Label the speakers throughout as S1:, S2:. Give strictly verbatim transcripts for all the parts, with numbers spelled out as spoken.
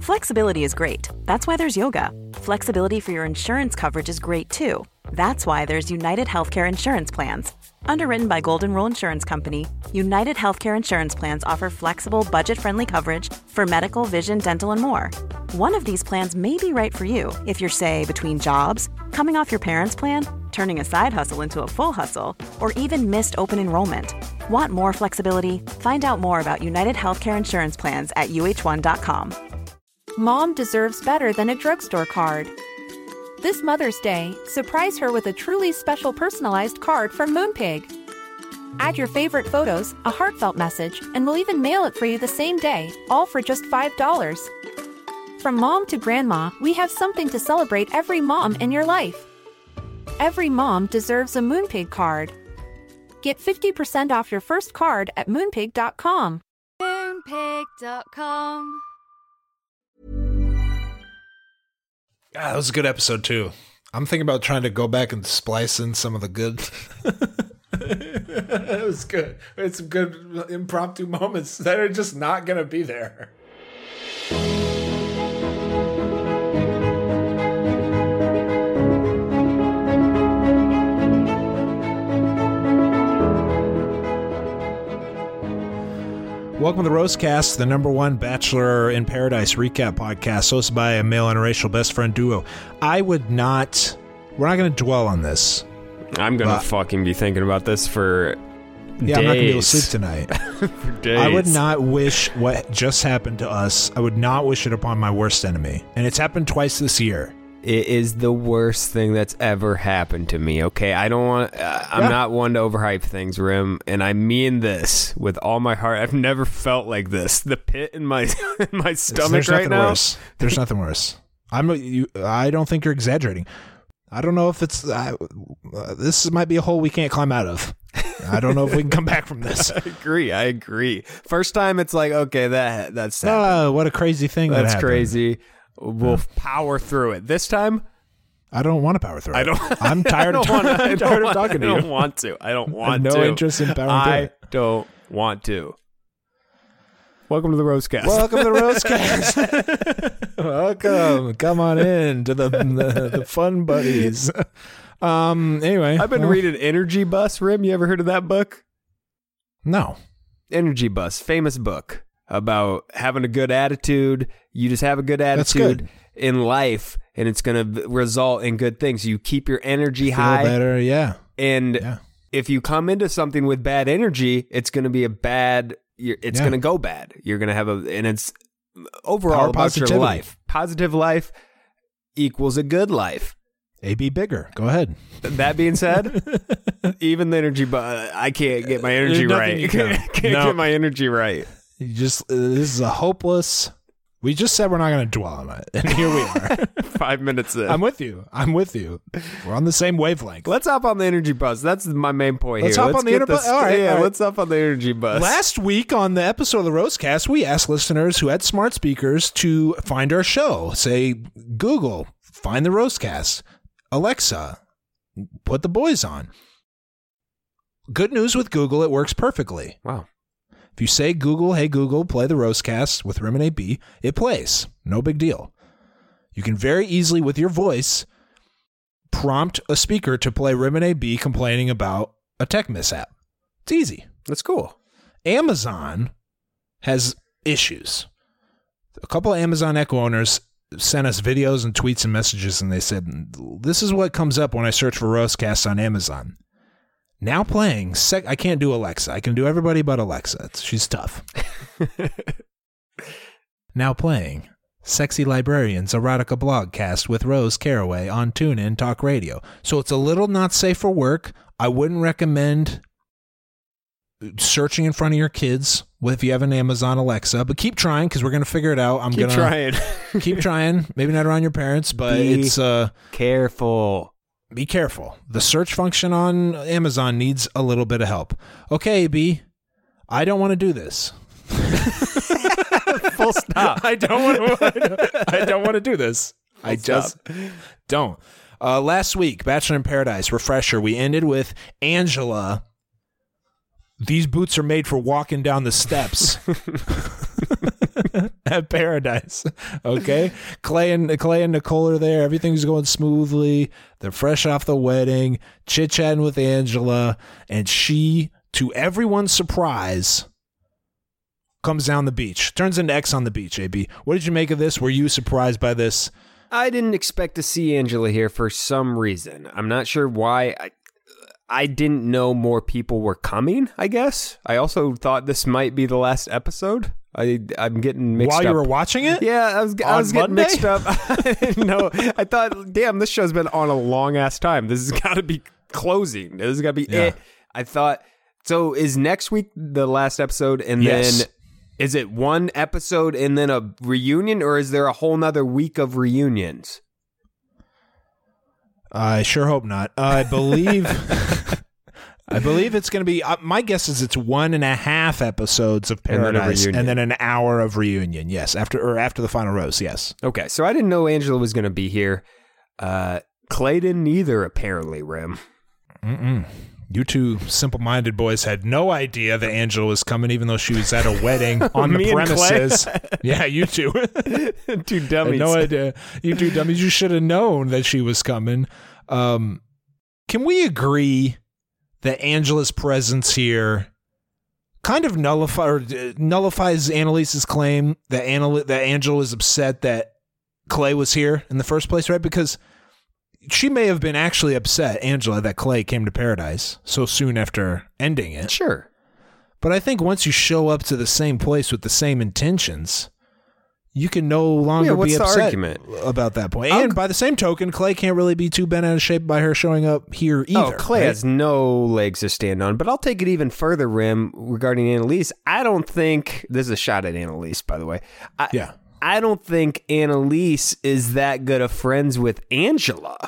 S1: Flexibility is great. That's why there's yoga. Flexibility for your insurance coverage is great too. That's why there's United Healthcare Insurance Plans. Underwritten by Golden Rule Insurance Company, United Healthcare Insurance Plans offer flexible, budget-friendly coverage for medical, vision, dental, and more. One of these plans may be right for you if you're, say, between jobs, coming off your parents' plan, turning a side hustle into a full hustle, or even missed open enrollment. Want more flexibility? Find out more about United Healthcare Insurance Plans at U H one dot com.
S2: Mom deserves better than a drugstore card. This Mother's Day, surprise her with a truly special personalized card from Moonpig. Add your favorite photos, a heartfelt message, and we'll even mail it for you the same day, all for just five dollars. From mom to grandma, we have something to celebrate every mom in your life. Every mom deserves a Moonpig card. Get fifty percent off your first card at moonpig dot com.
S3: moonpig dot com.
S4: Ah, that was a good episode too. I'm thinking about trying to go back and splice in some of the good. It was good. It's some good impromptu moments that are just not going to be there. Welcome to the Roastcast, the number one Bachelor in Paradise recap podcast, hosted by a male interracial best friend duo. I would not, we're not going to dwell on this.
S5: I'm going to fucking be thinking about this for
S4: yeah,
S5: days.
S4: I'm not going to be able to sleep tonight.
S5: For days.
S4: I would not wish what just happened to us. I would not wish it upon my worst enemy. And it's happened twice this year.
S5: It is the worst thing that's ever happened to me, okay? I don't want... Uh, I'm
S4: yeah.
S5: not one to overhype things, Rim, and I mean this with all my heart. I've never felt like this. The pit in my in my stomach
S4: There's
S5: right
S4: nothing
S5: now.
S4: Worse. There's nothing worse. I'm. You, I don't think you're exaggerating. I don't know if it's... Uh, uh, this might be a hole we can't climb out of. I don't know if we can come back from this.
S5: I agree. I agree. First time, it's like, okay, that that's sad.
S4: Oh, what a crazy thing that
S5: That's
S4: happened.
S5: crazy. We'll power through it. This time,
S4: I don't want to power through it.
S5: I don't.
S4: I'm tired,
S5: I
S4: of,
S5: don't
S4: ta-
S5: wanna, I
S4: I'm
S5: don't
S4: tired
S5: want,
S4: of talking to
S5: I
S4: you.
S5: don't want to. I don't want
S4: no
S5: to.
S4: No interest in powering
S5: I
S4: through it.
S5: don't want to. Welcome to the Roastcast.
S4: Welcome to the Roastcast. Welcome. Come on in to the the, the fun buddies. Um. Anyway,
S5: I've been
S4: well,
S5: reading Energy Bus. Rim, you ever heard of that book?
S4: No.
S5: Energy Bus, famous book about having a good attitude. You just have a good
S4: That's
S5: attitude
S4: good.
S5: in life, and it's going to result in good things. You keep your energy
S4: Feel
S5: high.
S4: better. Yeah.
S5: And
S4: Yeah.
S5: if you come into something with bad energy, it's going to be a bad, you're, it's
S4: Yeah.
S5: going to go bad. You're going to have a, and it's overall
S4: Power
S5: about
S4: positivity.
S5: your life. Positive life equals a good life.
S4: A B bigger. Go ahead.
S5: That being said, even the energy, but I can't get my energy
S4: There's nothing
S5: right.
S4: you can.
S5: can't
S4: No.
S5: get my energy right.
S4: You just uh, this is a hopeless. We just said we're not going to dwell on it, and here we are.
S5: Five minutes in.
S4: I'm with you. I'm with you. We're on the same wavelength.
S5: Let's hop on the energy bus. That's my main point
S4: Let's
S5: here.
S4: hop on the
S5: get
S4: inter-
S5: this-
S4: all right,
S5: yeah,
S4: all right.
S5: let's hop on the energy bus.
S4: Last week on the episode of the Roastcast, we asked listeners who had smart speakers to find our show. Say, Google, find the Roastcast. Alexa, put the boys on. Good news with Google, it works perfectly.
S5: Wow.
S4: If you say, Google, hey, Google, play the Roastcast with Rim and A B, it plays. No big deal. You can very easily, with your voice, prompt a speaker to play Rim and A B complaining about a tech mishap. It's easy.
S5: That's cool.
S4: Amazon has issues. A couple of Amazon Echo owners sent us videos and tweets and messages, and they said, this is what comes up when I search for Roastcasts on Amazon. Now playing, sec- I can't do Alexa. I can do everybody but Alexa. It's, she's tough. Now playing, Sexy Librarians Erotica Blogcast with Rose Caraway on TuneIn Talk Radio. So it's a little not safe for work. I wouldn't recommend searching in front of your kids if you have an Amazon Alexa, but keep trying because we're going to figure it out. I'm
S5: Keep
S4: gonna
S5: trying.
S4: keep trying. Maybe not around your parents, but
S5: Be
S4: it's uh,
S5: careful.
S4: Be careful. The search function on Amazon needs a little bit of help. Okay, B, I don't want to do this.
S5: Full stop.
S4: I don't want to. I don't want to do this.
S5: Full
S4: I just don't. Uh, last week, Bachelor in Paradise refresher. We ended with Angela. These boots are made for walking down the steps. at Paradise. Okay, Clay and Clay and Nicole are there. Everything's going smoothly. They're fresh off the wedding, chit chatting with Angela, and she, to everyone's surprise, comes down the beach. Turns into X on the beach. A B, what did you make of this? Were you surprised by this?
S5: I didn't expect to see Angela here for some reason. I'm not sure why. I, I didn't know more people were coming, I guess. I also thought this might be the last episode. I, I'm getting mixed
S4: While
S5: up.
S4: While you were watching it?
S5: Yeah, I was, I was getting
S4: Monday?
S5: mixed up. No, I thought, damn, this show's been on a long-ass time. This has got to be closing. This has got to be
S4: Yeah.
S5: it. I thought, so is next week the last episode, and
S4: Yes.
S5: then is it one episode and then a reunion, or is there a whole nother week of reunions?
S4: I sure hope not. Uh, I believe, I believe it's going to be. Uh, my guess is it's one and a half episodes of
S5: And then a
S4: Paradise, and,
S5: reunion.
S4: then an hour of reunion. Yes, after or after the final rose. Yes.
S5: Okay, so I didn't know Angela was going to be here. Uh, Clay didn't either, apparently, Rim.
S4: Mm-mm. You two simple-minded boys had no idea that Angela was coming, even though she was at a wedding on
S5: Me
S4: the
S5: and Clay?
S4: premises. Yeah, you two.
S5: Two
S4: Had
S5: dummies.
S4: no idea. You two dummies. You should have known that she was coming. Um, can we agree that Angela's presence here kind of nullify, or, uh, nullifies Annalise's claim that Anna, that Angela is upset that Clay was here in the first place, right? Because she may have been actually upset, Angela, that Clay came to Paradise so soon after ending it.
S5: Sure.
S4: But I think once you show up to the same place with the same intentions, you can no longer
S5: Yeah, what's
S4: be
S5: the
S4: upset
S5: argument?
S4: about that point.
S5: I'll-
S4: And by the same token, Clay can't really be too bent out of shape by her showing up here either.
S5: Oh, Clay
S4: right?
S5: has no legs to stand on. But I'll take it even further, Rim, regarding Annalise. I don't think this is a shot at Annalise, by the way. I,
S4: Yeah.
S5: I don't think Annalise is that good of friends with Angela.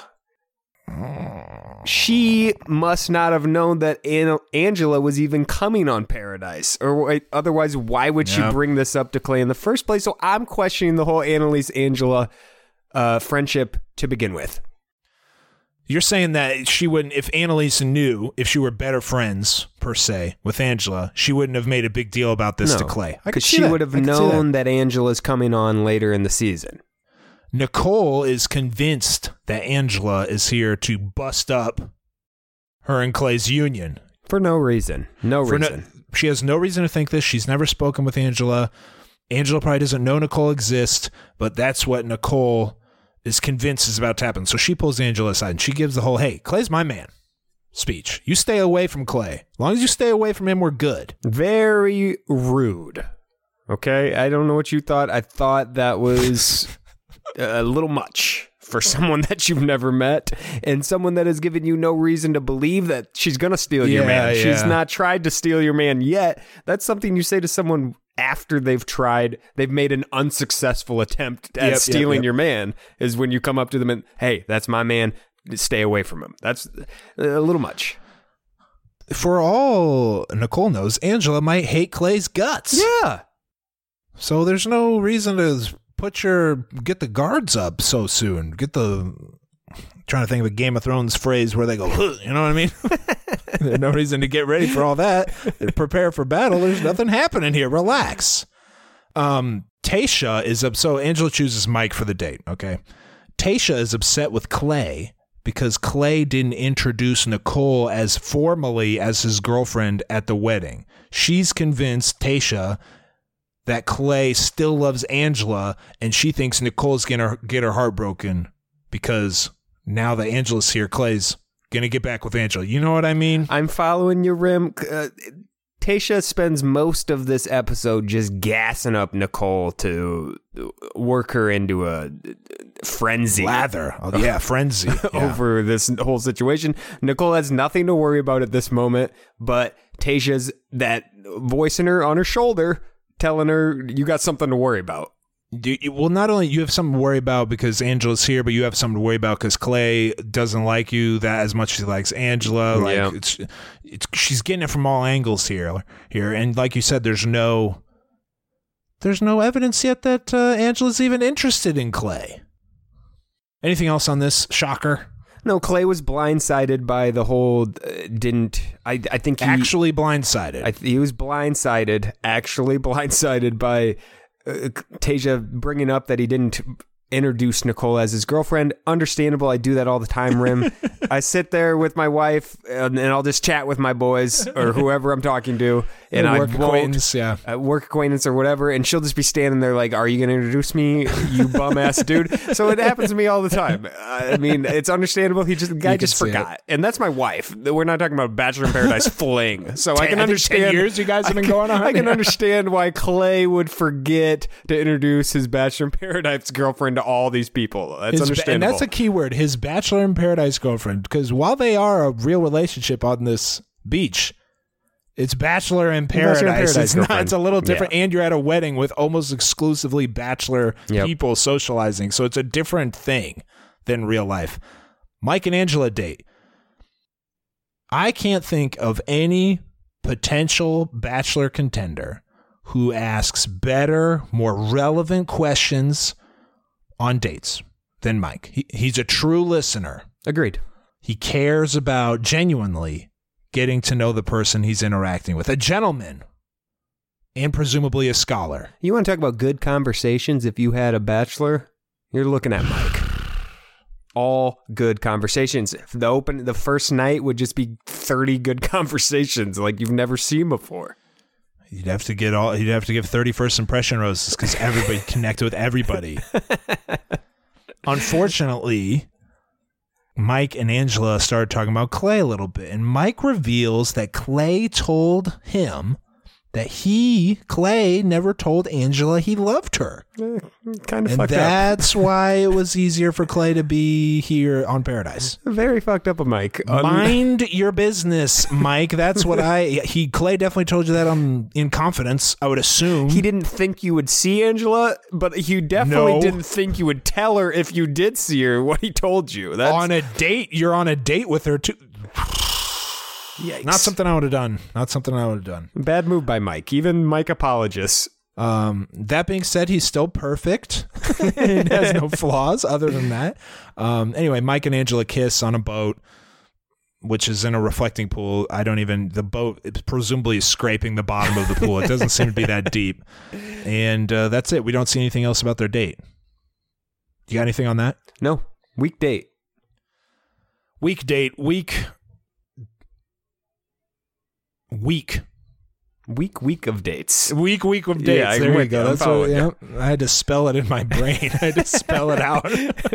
S5: She must not have known that An- Angela was even coming on Paradise. Or wait, otherwise, why would she
S4: Yeah.
S5: bring this up to Clay in the first place? So I'm questioning the whole Annalise-Angela uh, friendship to begin with.
S4: You're saying that she wouldn't, if Annalise knew, if she were better friends, per se, with Angela, she wouldn't have made a big deal about this
S5: No,
S4: to Clay. I could
S5: because
S4: see
S5: she
S4: that.
S5: would have
S4: I could see that.
S5: known that Angela's coming on later in the season.
S4: Nicole is convinced that Angela is here to bust up her and Clay's union.
S5: For no reason. No
S4: For no-
S5: reason.
S4: she has no reason to think this. She's never spoken with Angela. Angela probably doesn't know Nicole exists, but that's what Nicole is convinced is about to happen. So she pulls Angela aside and she gives the whole, hey, Clay's my man speech. You stay away from Clay. As long as you stay away from him, we're good.
S5: Very rude. Okay? I don't know what you thought. I thought that was a little much for someone that you've never met and someone that has given you no reason to believe that she's going to steal your
S4: Yeah,
S5: man. She's
S4: yeah.
S5: not tried to steal your man yet. That's something you say to someone after they've tried, they've made an unsuccessful attempt at
S4: Yep, yep,
S5: stealing
S4: yep.
S5: your man, is when you come up to them and, hey, that's my man. Stay away from him. That's a little much.
S4: For all Nicole knows, Angela might hate Clay's guts.
S5: Yeah.
S4: So there's no reason to put your, get the guards up so soon. Get the, trying to think of a Game of Thrones phrase where they go, "Huh," you know what I mean? There's no reason to get ready for all that. Prepare for battle. There's nothing happening here. Relax. Um, Tasha is up. So Angela chooses Mike for the date. Okay. Tasha is upset with Clay because Clay didn't introduce Nicole as formally as his girlfriend at the wedding. She's convinced, Tasha, that Clay still loves Angela, and she thinks Nicole's gonna get her heart broken because now that Angela's here, Clay's gonna get back with Angela. You know what I mean?
S5: I'm following your Rim. Uh, Tasha spends most of this episode just gassing up Nicole to work her into a frenzy.
S4: Lather. Oh, yeah, frenzy. Yeah.
S5: Over this whole situation. Nicole has nothing to worry about at this moment, but Tasha's that voice in her on her shoulder telling her you got something to worry about.
S4: Do you, well, not only you have something to worry about because Angela's here, but you have something to worry about because Clay doesn't like you that as much as he likes Angela. Like
S5: Yeah.
S4: it's, it's she's getting it from all angles here. Here, and like you said, there's no, there's no evidence yet that uh, Angela's even interested in Clay. Anything else on this? Shocker.
S5: No, Clay was blindsided by the whole. Uh, didn't I? I think he
S4: Actually blindsided.
S5: I th- he was blindsided. Actually blindsided by uh, Tasia bringing up that he didn't introduce Nicole as his girlfriend. Understandable. I do that all the time, Rim. I sit there with my wife and, and I'll just chat with my boys or whoever I'm talking to. And I
S4: work acquaintance, yeah.
S5: Uh, work acquaintance or whatever. And she'll just be standing there like, are you going to introduce me, you bum ass dude? So it happens to me all the time. I mean, it's understandable. He just, the guy just forgot. It. And that's my wife. We're not talking about Bachelor in Paradise fling. So ten, I can understand.
S4: ten years you guys have been going on.
S5: I can understand why Clay would forget to introduce his Bachelor in Paradise girlfriend to all these people. That's
S4: his,
S5: understandable.
S4: And that's a key word, his Bachelor in Paradise girlfriend. Because while they are a real relationship on this beach, it's Bachelor in Paradise. Bachelor in Paradise it's, not, it's a little different. Yeah. And you're at a wedding with almost exclusively Bachelor yep. people socializing. So it's a different thing than real life. Mike and Angela date. I can't think of any potential Bachelor contender who asks better, more relevant questions on dates than Mike. He, he's a true listener.
S5: Agreed.
S4: He cares about genuinely getting to know the person he's interacting with. A gentleman and presumably a scholar.
S5: You want to talk about good conversations if you had a bachelor? You're looking at Mike. All good conversations. The open the first night would just be thirty good conversations like you've never seen before.
S4: You'd have to get all. You'd have to give thirty first impression roses because everybody connected with everybody. Unfortunately, Mike and Angela started talking about Clay a little bit, and Mike reveals that Clay told him that he, Clay, never told Angela he loved her.
S5: Eh, kind of
S4: and
S5: fucked
S4: that's
S5: up.
S4: why it was easier for Clay to be here on Paradise.
S5: Very fucked up of Mike.
S4: Mind um, your business, Mike. That's what I... He Clay definitely told you that um, in confidence, I would assume.
S5: He didn't think you would see Angela, but he definitely
S4: no.
S5: didn't think you would tell her if you did see her what he told you. That's...
S4: On a date, you're on a date with her too.
S5: Yikes.
S4: Not something I would have done. Not something I would have done.
S5: Bad move by Mike. Even Mike apologists.
S4: Um, that being said, he's still perfect. It has no flaws other than that. Um, anyway, Mike and Angela kiss on a boat, which is in a reflecting pool. I don't even, the boat is presumably scraping the bottom of the pool. It doesn't seem to be that deep. And uh, that's it. We don't see anything else about their date. You got anything on that?
S5: No. Week date.
S4: Week date. Week. Week.
S5: Week, week of dates.
S4: Week, week of dates.
S5: Yeah,
S4: there
S5: we
S4: we go. That's what, yeah, I had to spell it in my brain. I had to spell it out.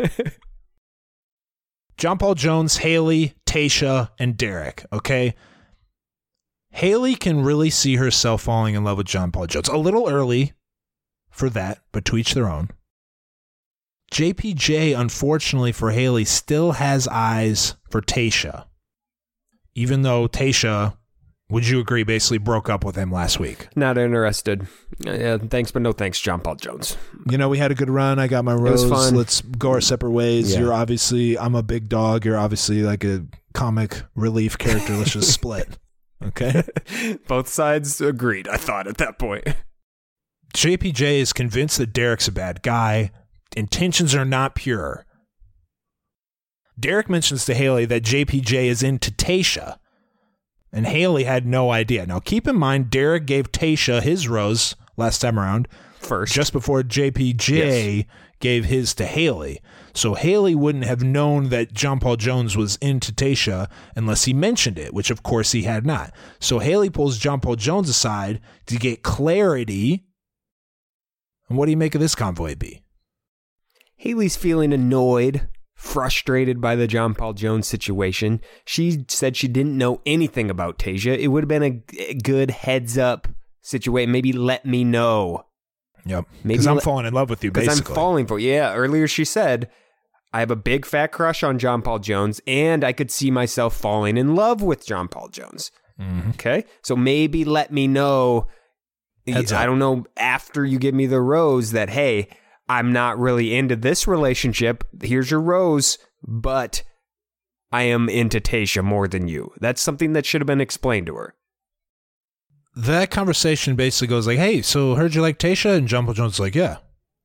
S4: John Paul Jones, Haley, Tayshia, and Derek. Okay. Haley can really see herself falling in love with John Paul Jones. A little early for that, but to each their own. J P J, unfortunately for Haley, still has eyes for Tayshia. Even though Tayshia, would you agree, basically broke up with him last week?
S5: Not interested. Yeah, thanks, but no thanks, John Paul Jones.
S4: You know, we had a good run. I got my rose.
S5: It was fun.
S4: Let's go our separate ways.
S5: Yeah.
S4: You're obviously, I'm a big dog. You're obviously like a comic relief character. Let's just split. Okay?
S5: Both sides agreed, I thought, at that point.
S4: J P J is convinced that Derek's a bad guy. Intentions are not pure. Derek mentions to Haley that J P J is into Tayshia. And Haley had no idea. Now, keep in mind, Derek gave Tayshia his rose last time around.
S5: First.
S4: Just before J P J yes. gave his to Haley. So Haley wouldn't have known that John Paul Jones was into Tayshia unless he mentioned it, which of course he had not. So Haley pulls John Paul Jones aside to get clarity. And what do you make of this convoy, B?
S5: Haley's feeling annoyed, frustrated by the John Paul Jones situation. She said she didn't know anything about Tayshia. It would have been a, a good heads up situation. Maybe let me know.
S4: Yep. Because I'm le- falling in love with you, basically.
S5: Because I'm falling for you. Yeah. Earlier she said, I have a big fat crush on John Paul Jones, and I could see myself falling in love with John Paul Jones. Mm-hmm. Okay. So maybe let me know. Heads I up. don't know, after you give me the rose that, hey, I'm not really into this relationship. Here's your rose, but I am into Tayshia more than you. That's something that should have been explained to her.
S4: That conversation basically goes like, hey, so heard you like Tayshia? And John Paul Jones is like, yeah.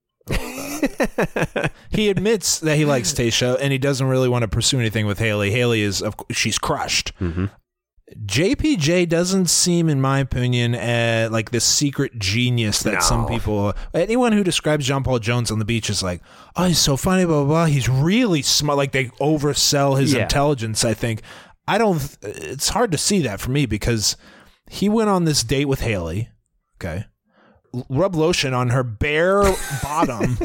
S4: He admits that he likes Tayshia, and he doesn't really want to pursue anything with Haley. Haley is, of course, she's crushed. Mm-hmm. J P J doesn't seem, in my opinion, uh, like this secret genius that
S5: No.
S4: some people... Anyone who describes John Paul Jones on the beach is like, oh, he's so funny, blah, blah, blah. He's really smart. Like, they oversell his
S5: Yeah.
S4: intelligence, I think. I don't... It's hard to see that for me because he went on this date with Haley, okay? Rub lotion on her bare bottom,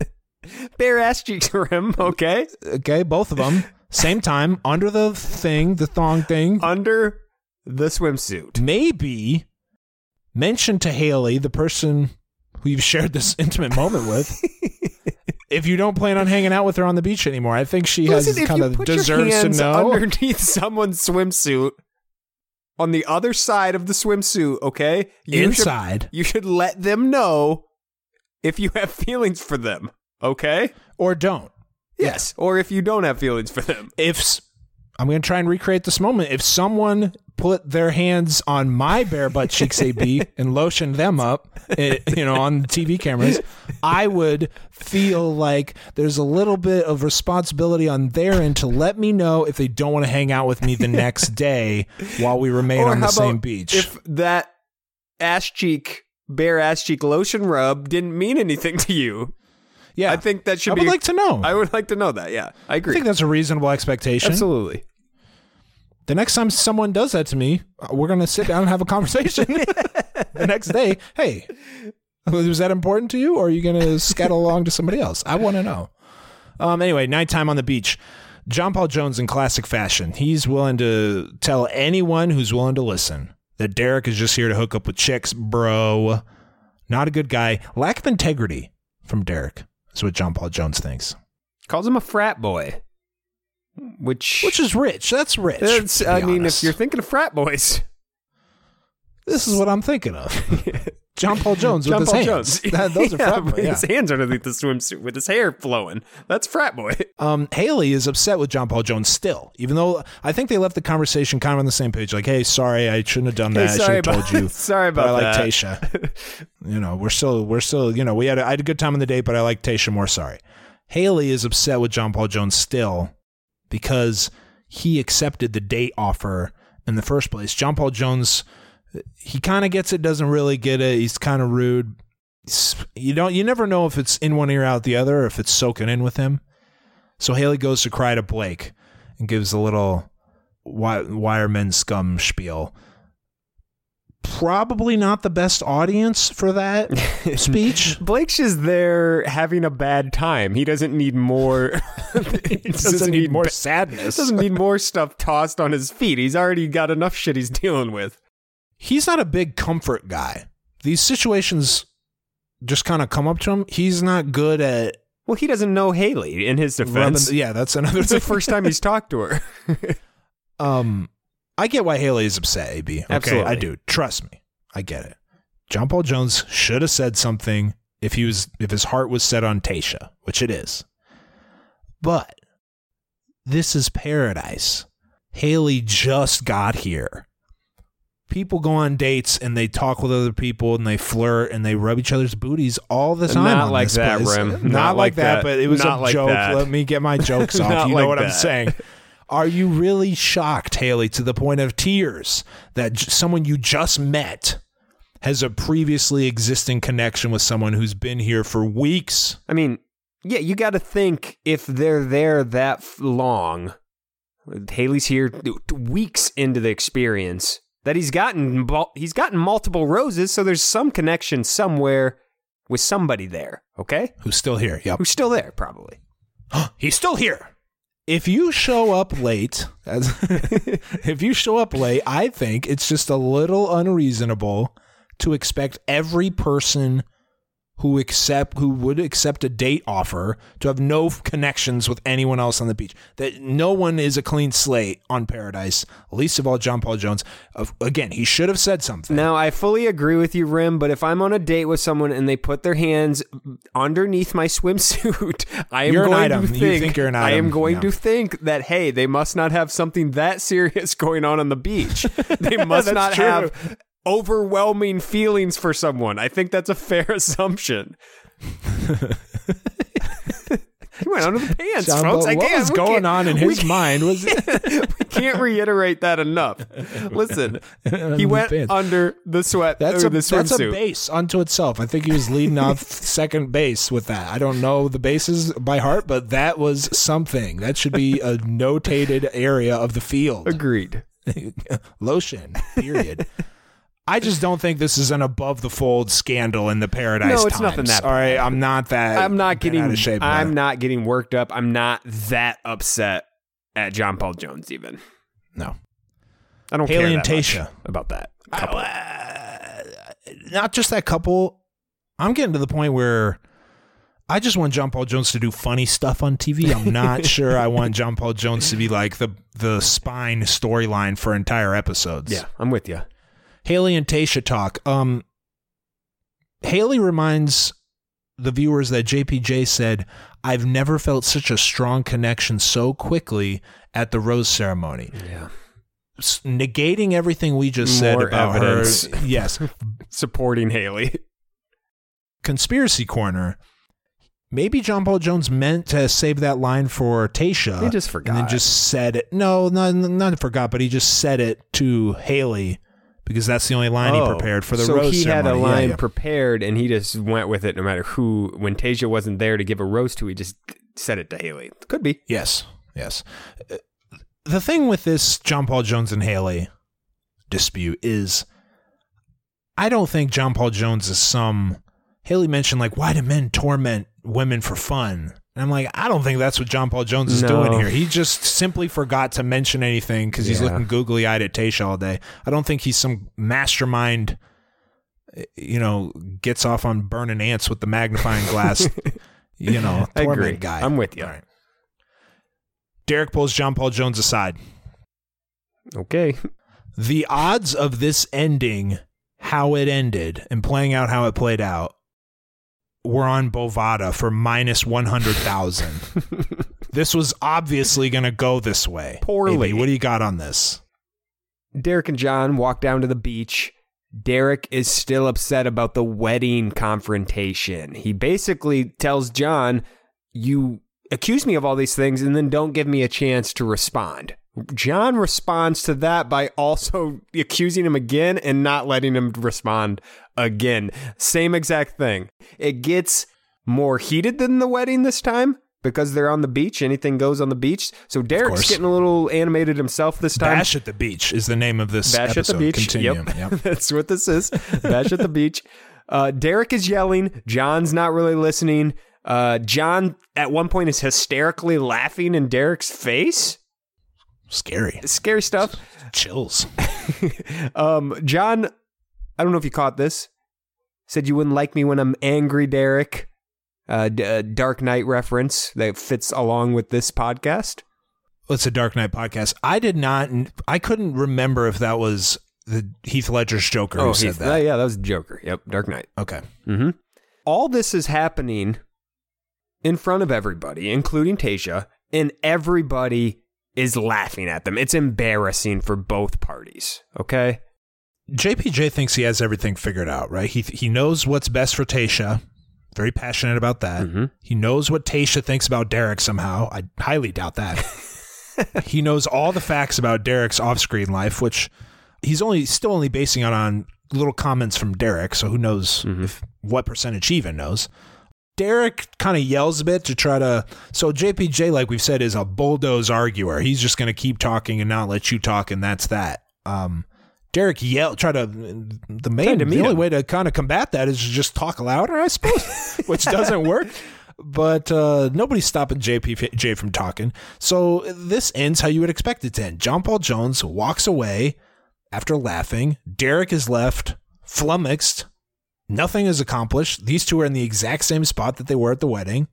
S5: Bare ass cheeks for him, okay?
S4: okay? Both of them. Same time, under the thing, the thong thing.
S5: Under the swimsuit.
S4: Maybe mention to Haley, the person who you've shared this intimate moment with, if you don't plan on hanging out with her on the beach anymore. I think she has
S5: Listen, if
S4: kind
S5: you
S4: of
S5: put your
S4: deserves to
S5: hands
S4: know.
S5: underneath someone's swimsuit on the other side of the swimsuit, okay? You
S4: Inside.
S5: Should, you should let them know if you have feelings for them, okay?
S4: Or don't.
S5: Yes. Or if you don't have feelings for them.
S4: If s- I'm going to try and recreate this moment. If someone put their hands on my bare butt cheeks, A B, and lotioned them up, eh, you know, on the T V cameras, I would feel like there's a little bit of responsibility on their end to let me know if they don't want to hang out with me the next day while we remain
S5: Or
S4: on the
S5: how
S4: same
S5: about
S4: beach.
S5: If that ass cheek, bare ass cheek lotion rub didn't mean anything to you.
S4: yeah,
S5: I think that should
S4: I
S5: be.
S4: would like to know.
S5: I would like to know that. Yeah, I
S4: I
S5: agree.
S4: think that's a reasonable expectation.
S5: Absolutely.
S4: The next time someone does that to me, uh, we're going to sit down and have a conversation. The next day, hey, was that important to you, or are you going to scuttle along to somebody else? I want to know. Um. Anyway, nighttime on the beach. John Paul Jones in classic fashion. He's willing to tell anyone who's willing to listen that Derek is just here to hook up with chicks, bro. Not a good guy. Lack of integrity from Derek is what John Paul Jones thinks.
S5: Calls him a frat boy. Which,
S4: Which is rich. That's rich.
S5: it's,
S4: to be
S5: I mean,
S4: honest.
S5: if you're thinking of frat boys,
S4: This is what I'm thinking of. John Paul Jones
S5: John
S4: with
S5: Paul
S4: his hands.
S5: Jones.
S4: That- those are
S5: Yeah,
S4: frat boy.
S5: with
S4: Yeah.
S5: His hands underneath the swimsuit with his hair flowing. That's frat boy.
S4: Um, Haley is upset with John Paul Jones still, even though I think they left the conversation kind of on the same page. Like, hey, sorry, I shouldn't have done
S5: Hey,
S4: that. I should
S5: sorry
S4: have told
S5: about-
S4: you.
S5: sorry
S4: but I
S5: about
S4: like
S5: that.
S4: Tasha. You know, we're still, we're still, you know, we had, a, I had a good time on the date, but I like Tasha more. Sorry. Haley is upset with John Paul Jones still because he accepted the date offer in the first place. John Paul Jones, he kind of gets it, doesn't really get it. He's kind of rude. He's- You don't, you never know if it's in one ear out the other, or if it's soaking in with him. So Haley goes to cry to Blake and gives a little why, why are men scum spiel. Probably not the best audience for that speech.
S5: Blake's just there having a bad time. He doesn't need more. he
S4: Doesn't need more
S5: ba-
S4: sadness.
S5: Doesn't need more stuff tossed on his feet. He's already got enough shit he's dealing with.
S4: He's not a big comfort guy. These situations just kind of come up to him. He's not good at
S5: Well, he doesn't know Haley. In his defense,
S4: rubbing. Yeah, that's another
S5: it's the
S4: thing.
S5: first time he's talked to her.
S4: Um, I get why Haley is upset, A B. Okay,
S5: Absolutely.
S4: I do. Trust me. I get it. John Paul Jones should have said something if he was if his heart was set on Tasha, which it is. But this is paradise. Haley just got here. People go on dates and they talk with other people and they flirt and they rub each other's booties all the time.
S5: Not
S4: on
S5: like
S4: this
S5: that,
S4: place.
S5: Rim.
S4: Not,
S5: Not
S4: like
S5: like
S4: that,
S5: that.
S4: but it was
S5: Not
S4: a
S5: like
S4: joke.
S5: that.
S4: Let me get my jokes off.
S5: Not
S4: You know
S5: like
S4: what I'm
S5: that.
S4: saying. Are you really shocked, Haley, to the point of tears that j- someone you just met has a previously existing connection with someone who's been here for weeks?
S5: I mean, yeah, you got to think if they're there that f- long. Haley's here weeks into the experience. That he's gotten mul- he's gotten multiple roses, so there's some connection somewhere with somebody there. Okay,
S4: Who's still here? Yep.
S5: who's still there probably.
S4: He's still here. If you show up late, as if you show up late, I think it's just a little unreasonable to expect every person who accept who would accept a date offer to have no connections with anyone else on the beach. That no one is a clean slate on Paradise, least of all John Paul Jones. Of- Again, he should have said something.
S5: Now, I fully agree with you, Rim, but if I'm on a date with someone and they put their hands underneath my swimsuit, I am
S4: You're an
S5: going
S4: item.
S5: to
S4: You
S5: think,
S4: think you're an
S5: I am
S4: item.
S5: going
S4: Yeah.
S5: to think that, hey, they must not have something that serious going on on the beach. They must
S4: That's
S5: not
S4: true.
S5: have overwhelming feelings for someone. I think that's a fair assumption. He went under the pants,
S4: John
S5: folks.
S4: Paul-
S5: I
S4: what
S5: can't-
S4: was
S5: we
S4: going
S5: can't-
S4: on in
S5: we
S4: his
S5: can't-
S4: mind? Was it?
S5: we can't reiterate that enough. Listen, he went
S4: Pin.
S5: under the sweat.
S4: That's
S5: or
S4: a
S5: the
S4: that's a
S5: swimsuit.
S4: base unto itself. I think he was leading off second base with that. I don't know the bases by heart, but that was something. That should be a notated area of the field.
S5: Agreed.
S4: Lotion. Period. I just don't think this is an above the fold scandal in the Paradise
S5: No, it's
S4: Times.
S5: nothing that
S4: All right, I'm not that.
S5: I'm not
S4: that
S5: getting.
S4: out of shape.
S5: I'm
S4: about it.
S5: not getting worked up. I'm not that upset at John Paul Jones. Even
S4: No.
S5: I don't
S4: Haley
S5: care
S4: and
S5: that much
S4: Tayshia.
S5: about that couple.
S4: Uh, not just that couple. I'm getting to the point where I just want John Paul Jones to do funny stuff on T V. I'm not sure I want John Paul Jones to be like the the spine storyline for entire episodes.
S5: Yeah, I'm with you.
S4: Haley and Tayshia talk. Um, Haley reminds the viewers that J P J said, "I've never felt such a strong connection so quickly at the rose ceremony."
S5: Yeah.
S4: S- negating everything we just said
S5: More
S4: about
S5: evidence.
S4: her. Yes.
S5: Supporting Haley.
S4: Conspiracy Corner. Maybe John Paul Jones meant to save that line for Tayshia.
S5: He just forgot.
S4: And then just said it. No, not, not forgot, but he just said it to Haley because that's the only line he prepared for the
S5: so
S4: rose
S5: he
S4: ceremony.
S5: had a
S4: Yeah,
S5: line
S4: yeah.
S5: prepared, and he just went with it no matter who. When Tayshia wasn't there to give a rose to, he just said it to Haley. Could be.
S4: Yes, yes. Uh, The thing with this John Paul Jones and Haley dispute is I don't think John Paul Jones is some... Haley mentioned, like, why do men torment women for fun? And I'm like, I don't think that's what John Paul Jones is
S5: No.
S4: doing here. He just simply forgot to mention anything because he's
S5: Yeah.
S4: looking googly-eyed at Tayshia all day. I don't think he's some mastermind, you know, gets off on burning ants with the magnifying glass, you know,
S5: I
S4: torment
S5: agree.
S4: guy.
S5: I'm with you.
S4: All right. Derek pulls John Paul Jones aside.
S5: Okay.
S4: The odds of this ending how it ended and playing out how it played out were on Bovada for minus one hundred thousand. This was obviously going to go this way.
S5: Poorly.
S4: A B, what do you got on this?
S5: Derek and John walk down to the beach. Derek is still upset about the wedding confrontation. He basically tells John, you accuse me of all these things and then don't give me a chance to respond. John responds to that by also accusing him again and not letting him respond again. Same exact thing. It gets more heated than the wedding this time because they're on the beach. Anything goes on the beach. So Derek's
S4: course.
S5: getting a little animated himself this time.
S4: Bash at the Beach is the name of this
S5: Bash
S4: episode.
S5: at the beach.
S4: Continue.
S5: Yep.
S4: Yep.
S5: That's what this is. Bash at the beach. Uh, Derek is yelling. John's not really listening. Uh, John at one point is hysterically laughing in Derek's face.
S4: Scary.
S5: Scary stuff.
S4: Chills.
S5: um, John, I don't know if you caught this, said you wouldn't like me when I'm angry, Derek. Uh, d- uh, Dark Knight reference that fits along with this podcast.
S4: It's a Dark Knight podcast. I did not, I couldn't remember if that was the Heath Ledger's Joker who said
S5: Heath,
S4: that.
S5: uh, yeah, that was Joker. Yep, Dark Knight.
S4: Okay.
S5: Mm-hmm. All this is happening in front of everybody, including Tayshia, and everybody is laughing at them. It's embarrassing for both parties, okay?
S4: J P J thinks he has everything figured out, right? He he knows what's best for Tayshia. Very passionate about that.
S5: Mm-hmm.
S4: He knows what Tayshia thinks about Derek somehow. I highly doubt that. He knows all the facts about Derek's off-screen life, which he's only still only basing it on little comments from Derek, so who knows
S5: Mm-hmm.
S4: if what percentage he even knows. Derek kind of yells a bit to try to... So J P J, like we've said, is a bulldoze arguer. He's just going to keep talking and not let you talk, and that's that. Um, Derek yell, try to... The main,
S5: to meet
S4: the only
S5: him.
S4: way to kind of combat that is to just talk louder, I suppose, which doesn't work. But uh, nobody's stopping J P J from talking. So this ends how you would expect it to end. John Paul Jones walks away after laughing. Derek is left flummoxed. Nothing is accomplished. These two are in the exact same spot that they were at the wedding.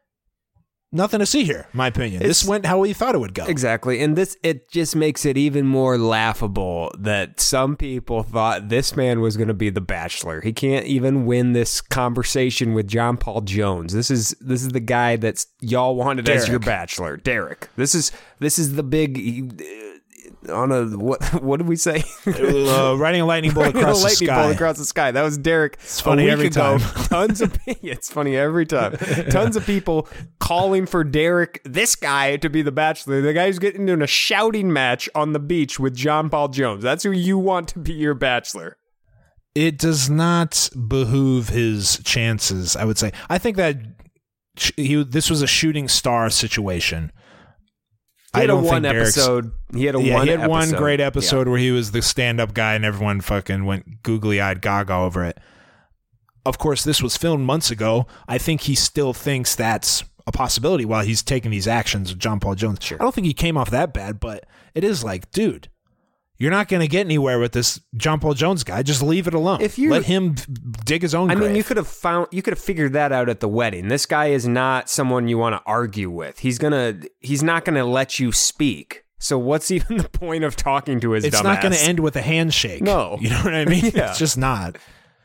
S4: Nothing to see here, in my opinion.
S5: It's-
S4: this went how we thought it would go.
S5: Exactly. And this, it just makes it even more laughable that some people thought this man was going to be the Bachelor. He can't even win this conversation with John Paul Jones. This is this is the guy that's y'all wanted as your
S4: Derek.
S5: Bachelor, Derek. This is this is the big uh, on a what what did we say?
S4: uh, riding a lightning bolt
S5: Riding a
S4: across the
S5: lightning
S4: sky.
S5: bolt across the sky. That was Derek.
S4: It's funny
S5: a week
S4: every
S5: ago.
S4: time.
S5: Tons of it's funny every time. Tons of people calling for Derek, this guy, to be the bachelor. The guy who's getting in a shouting match on the beach with John Paul Jones. That's who you want to be your bachelor.
S4: It does not behoove his chances, I would say. I think that he this was a shooting star situation.
S5: He had
S4: I don't
S5: a one
S4: think Derek's,
S5: episode. He had a
S4: yeah,
S5: one.
S4: He had
S5: episode.
S4: one great episode
S5: yeah.
S4: where he was the stand-up guy, and everyone fucking went googly-eyed gaga over it. Of course, this was filmed months ago. I think he still thinks that's a possibility while he's taking these actions with John Paul Jones.
S5: Sure.
S4: I don't think he came off that bad, but it is like, dude, you're not going to get anywhere with this John Paul Jones guy. Just leave it alone. If you let him dig his own
S5: I
S4: grave.
S5: mean, you could have found, you could have figured that out at the wedding. This guy is not someone you want to argue with. He's gonna, he's not going to let you speak. So what's even the point of talking to his?
S4: It's
S5: dumbass?
S4: not going to end with a handshake.
S5: No,
S4: you know what I mean.
S5: Yeah.
S4: It's just not.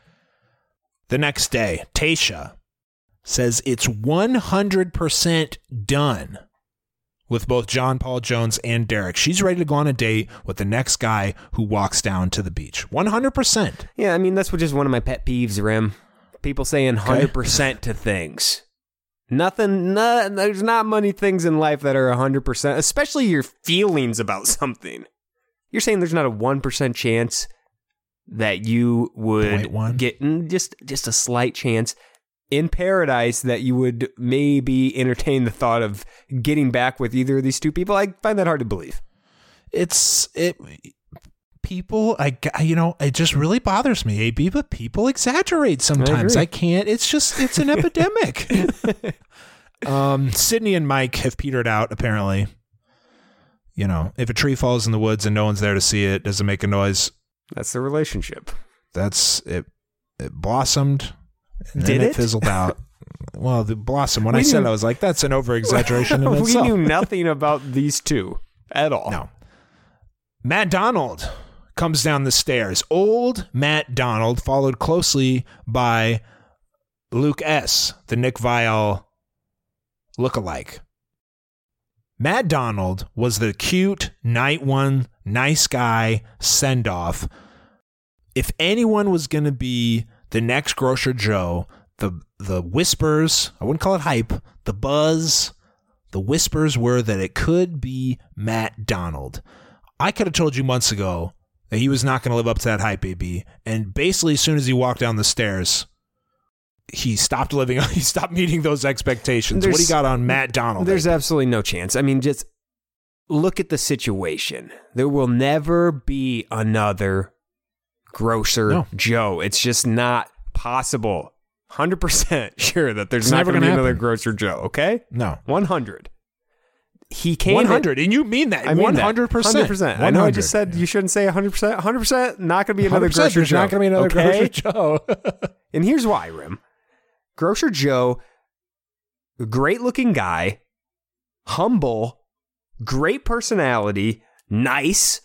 S4: The next day, Tayshia says it's one hundred percent done with both John Paul Jones and Derek. She's ready to go on a date with the next guy who walks down to the beach. one hundred percent.
S5: Yeah, I mean, that's just one of my pet peeves, Rim. People saying one hundred percent to things. Nothing, no, there's not many things in life that are one hundred percent, especially your feelings about something. You're saying there's not a one percent chance that you would get just, just a slight chance in paradise that you would maybe entertain the thought of getting back with either of these two people. I find that hard to believe.
S4: It's it people I you know it just really bothers me, A B, but people exaggerate sometimes. I, I can't. It's just it's an epidemic. um Sydney and Mike have petered out apparently. You know, if a tree falls in the woods and no one's there to see it, does it make a noise?
S5: That's the relationship.
S4: That's it. It blossomed. And
S5: Did
S4: then it?
S5: it
S4: fizzled out. Well, the blossom. When we I said knew, I was like, that's an over exaggeration in
S5: we
S4: itself.
S5: We knew nothing about these two at all.
S4: No. Matt Donald comes down the stairs. Old Matt Donald, followed closely by Luke S., the Nick Viall lookalike. Matt Donald was the cute night one, nice guy send off. If anyone was going to be the next Grocer Joe, the the whispers, I wouldn't call it hype, the buzz, the whispers were that it could be Matt Donald. I could have told you months ago that he was not going to live up to that hype, A B. And basically, as soon as he walked down the stairs, he stopped living, he stopped meeting those expectations. There's, what do you got on Matt Donald?
S5: There's
S4: A B?
S5: Absolutely no chance. I mean, just look at the situation. There will never be another Grocer no. Joe. It's just not possible. one hundred percent sure that there's
S4: it's
S5: not going to be
S4: happen.
S5: another Grocer Joe, okay?
S4: No.
S5: one hundred. He came
S4: one hundred, in, and you mean that.
S5: I mean
S4: one hundred percent.
S5: one hundred percent. I know I just said you shouldn't say one hundred percent. one hundred percent not going to be another Grocer
S4: there's
S5: Joe.
S4: not going to be another
S5: okay?
S4: Grocer Joe.
S5: And here's why, Rim. Grocer Joe, great looking guy, humble, great personality, nice,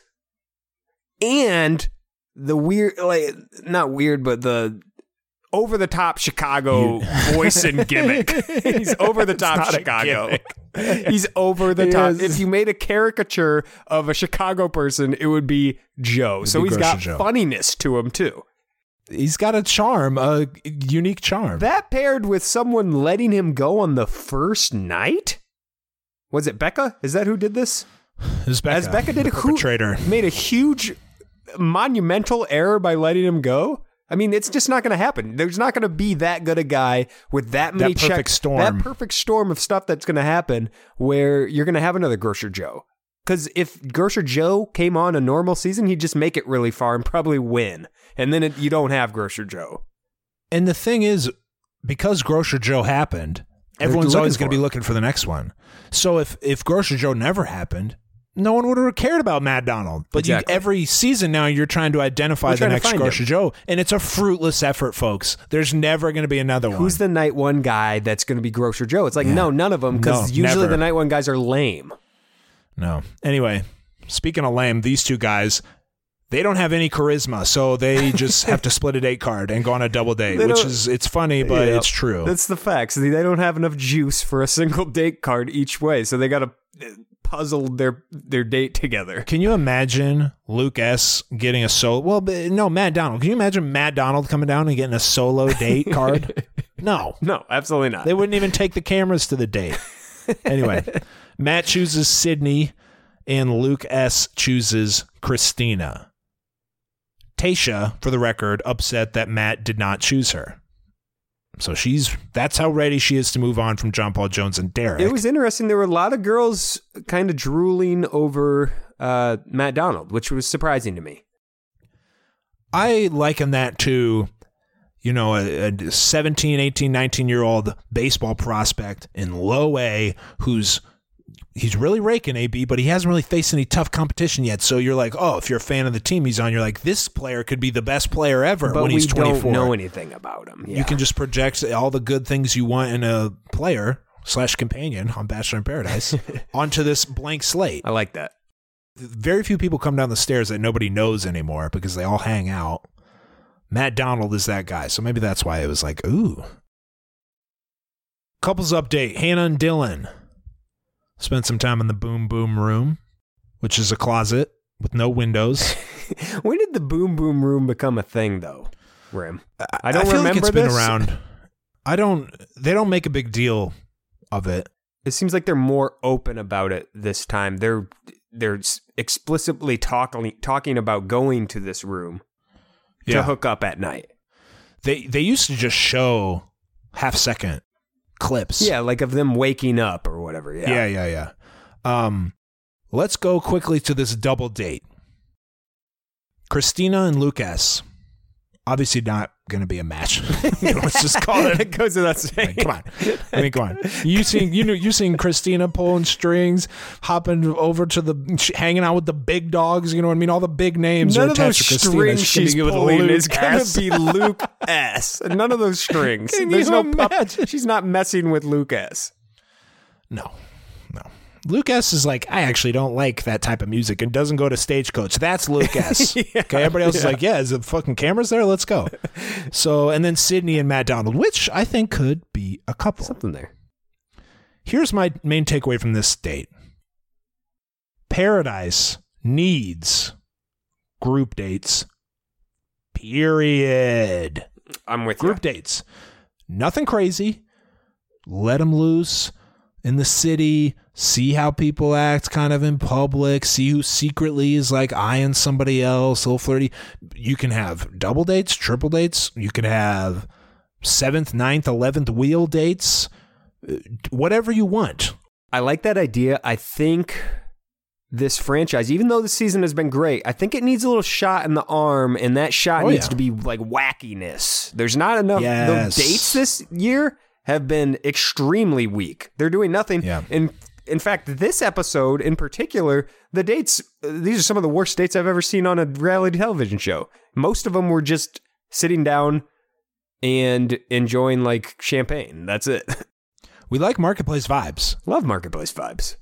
S5: and the weird, like, not weird, but the over the top Chicago you. voice and gimmick. He's over the top Chicago. He's over the top. Is. If you made a caricature of a Chicago person, it would be Joe. It'd so be he's got Joe. funniness to him too.
S4: He's got a charm, a unique charm.
S5: That paired with someone letting him go on the first night? Was it Becca? Is that who did this?
S4: It was Becca.
S5: As Becca did,
S4: the
S5: who
S4: perpetrator.
S5: made a huge, monumental error by letting him go? I mean, it's just not going to happen. There's not going to be that good a guy with that many
S4: that perfect
S5: checks.
S4: Storm.
S5: That perfect storm of stuff that's going to happen where you're going to have another Grocer Joe. Because if Grocer Joe came on a normal season, he'd just make it really far and probably win. And then it, you don't have Grocer Joe.
S4: And the thing is, because Grocer Joe happened, everyone's always going to be looking for the next one. So if, if Grocer Joe never happened, no one would have cared about Matt Donald. But exactly. you, every season now, you're trying to identify We're the next Grocer him. Joe. And it's a fruitless effort, folks. There's never going to be another one.
S5: Who's the night one guy that's going to be Grocer Joe? It's like, yeah. no, none of them. Because no, usually never. the night one guys are lame.
S4: No. Anyway, speaking of lame, these two guys, they don't have any charisma, so they just have to split a date card and go on a double date, which is, it's funny, but yeah, it's true.
S5: That's the facts. They don't have enough juice for a single date card each way, so they got to puzzle their their date together.
S4: Can you imagine Luke S. getting a solo? Well, no, Matt Donald. Can you imagine Matt Donald coming down and getting a solo date card? No.
S5: No, absolutely not.
S4: They wouldn't even take the cameras to the date. Anyway, Matt chooses Sydney, and Luke S. chooses Christina. Tayshia, for the record, upset that Matt did not choose her. So she's that's how ready she is to move on from John Paul Jones and Derek.
S5: It was interesting. There were a lot of girls kind of drooling over uh, Matt Donald, which was surprising to me.
S4: I liken that to, you know, a, a seventeen, eighteen, nineteen-year-old baseball prospect in low A who's he's really raking, A B, but he hasn't really faced any tough competition yet. So you're like, oh, if you're a fan of the team he's on, you're like, this player could be the best player ever
S5: but
S4: when he's twenty-four.
S5: But we don't know anything about him. Yeah.
S4: You can just project all the good things you want in a player slash companion on Bachelor in Paradise onto this blank slate.
S5: I like that.
S4: Very few people come down the stairs that nobody knows anymore because they all hang out. Matt Donald is that guy. So maybe that's why it was like, ooh. Couples update. Hannah and Dylan spent some time in the boom boom room, which is a closet with no windows.
S5: When did the boom boom room become a thing, though, Rim? I don't
S4: I feel
S5: remember
S4: like it's
S5: this.
S4: been around. I don't. They don't make a big deal of it.
S5: It seems like they're more open about it this time. They're they're explicitly talking talking about going to this room to
S4: Yeah.
S5: hook up at night.
S4: They they used to just show half second clips.
S5: Yeah, like of them waking up or whatever. Yeah,
S4: Yeah, yeah, yeah. Um, let's go quickly to this double date. Christina and Lucas. Obviously not going to be a match. Let's just call it.
S5: It goes without saying.
S4: Like, come on. I mean, come on. You seen you know you seen Christina pulling strings, hopping over to the hanging out with the big dogs. You know what I mean? All the big names
S5: None
S4: are
S5: of those
S4: attached to Christina.
S5: strings
S4: She's gonna
S5: she's
S4: be with
S5: pulling
S4: Luke
S5: is going
S4: S.
S5: to be Luke S. None of those strings.
S4: Can
S5: There's
S4: you
S5: no pup-
S4: imagine?
S5: She's not messing with Luke S.
S4: No, no. Lucas is like, I actually don't like that type of music and doesn't go to Stagecoach. That's Lucas.
S5: Yeah,
S4: okay, everybody else is
S5: yeah.
S4: like, yeah, is the fucking cameras there? Let's go. So, and then Sydney and Matt Donald, which I think could be a couple.
S5: Something there.
S4: Here's my main takeaway from this date. Paradise needs group dates, period.
S5: I'm with
S4: Group
S5: you.
S4: dates. Nothing crazy. Let them loose in the city. See how people act kind of in public. See who secretly is like eyeing somebody else, a little flirty. You can have double dates, triple dates. You can have seventh, ninth, eleventh wheel dates. Whatever you want.
S5: I like that idea. I think this franchise, even though the season has been great, I think it needs a little shot in the arm, and that shot
S4: Oh,
S5: needs
S4: yeah.
S5: to be like wackiness. There's not enough.
S4: Yes.
S5: The dates this year have been extremely weak. They're doing nothing.
S4: Yeah.
S5: In in fact, this episode in particular, the dates, uh, these are some of the worst dates I've ever seen on a reality television show. Most of them were just sitting down and enjoying like champagne. That's it.
S4: We like marketplace vibes.
S5: Love marketplace vibes.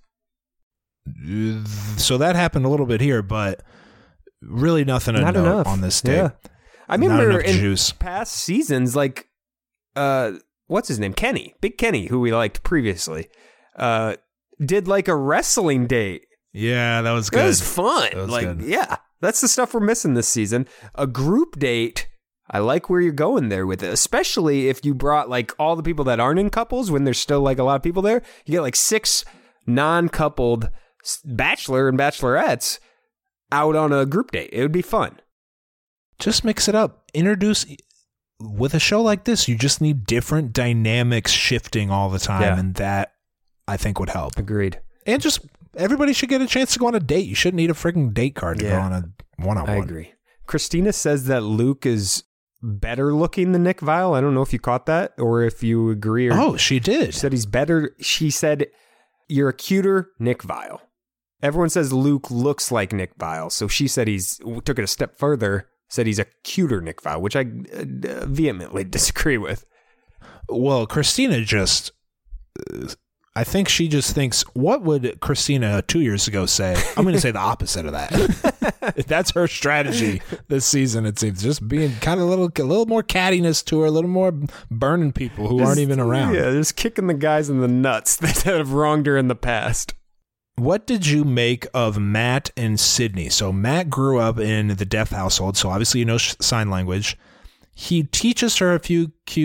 S4: So that happened a little bit here, but really nothing to
S5: Not
S4: note
S5: enough.
S4: on this date.
S5: Yeah. I
S4: Not
S5: remember
S4: enough
S5: in
S4: juice.
S5: past seasons, like, uh, what's his name? Kenny, Big Kenny, who we liked previously, uh, did like a wrestling date.
S4: Yeah, that was good.
S5: That was fun.
S4: That was
S5: like,
S4: good.
S5: yeah, that's the stuff we're missing this season. A group date. I like where you're going there with it, especially if you brought like all the people that aren't in couples when there's still like a lot of people there. You get like six non-coupled bachelor and bachelorettes out on a group date. It would be fun.
S4: Just mix it up. Introduce with a show like this, you just need different dynamics shifting all the time,
S5: Yeah.
S4: and that I think would help.
S5: Agreed.
S4: And just everybody should get a chance to go on a date. You shouldn't need a freaking date card to
S5: Yeah.
S4: go on a one-on-one.
S5: I agree. Christina says that Luke is better looking than Nick Viall. I don't know if you caught that or if you agree. Or
S4: Oh, she did.
S5: she said he's better. She said, you're a cuter Nick Viall. Everyone says Luke looks like Nick Viall. So she said he's, took it a step further, said he's a cuter Nick Viall, which I uh, vehemently disagree with.
S4: Well, Christina just, uh, I think she just thinks, what would Christina two years ago say? I'm going to say the opposite of that. That's her strategy this season, it seems. Just being kind of a little, a little more cattiness to her, a little more burning people who aren't even around.
S5: Yeah, just kicking the guys in the nuts that have wronged her in the past.
S4: What did you make of Matt and Sydney? So Matt grew up in the deaf household, so obviously he knows sign language. He teaches her a few cute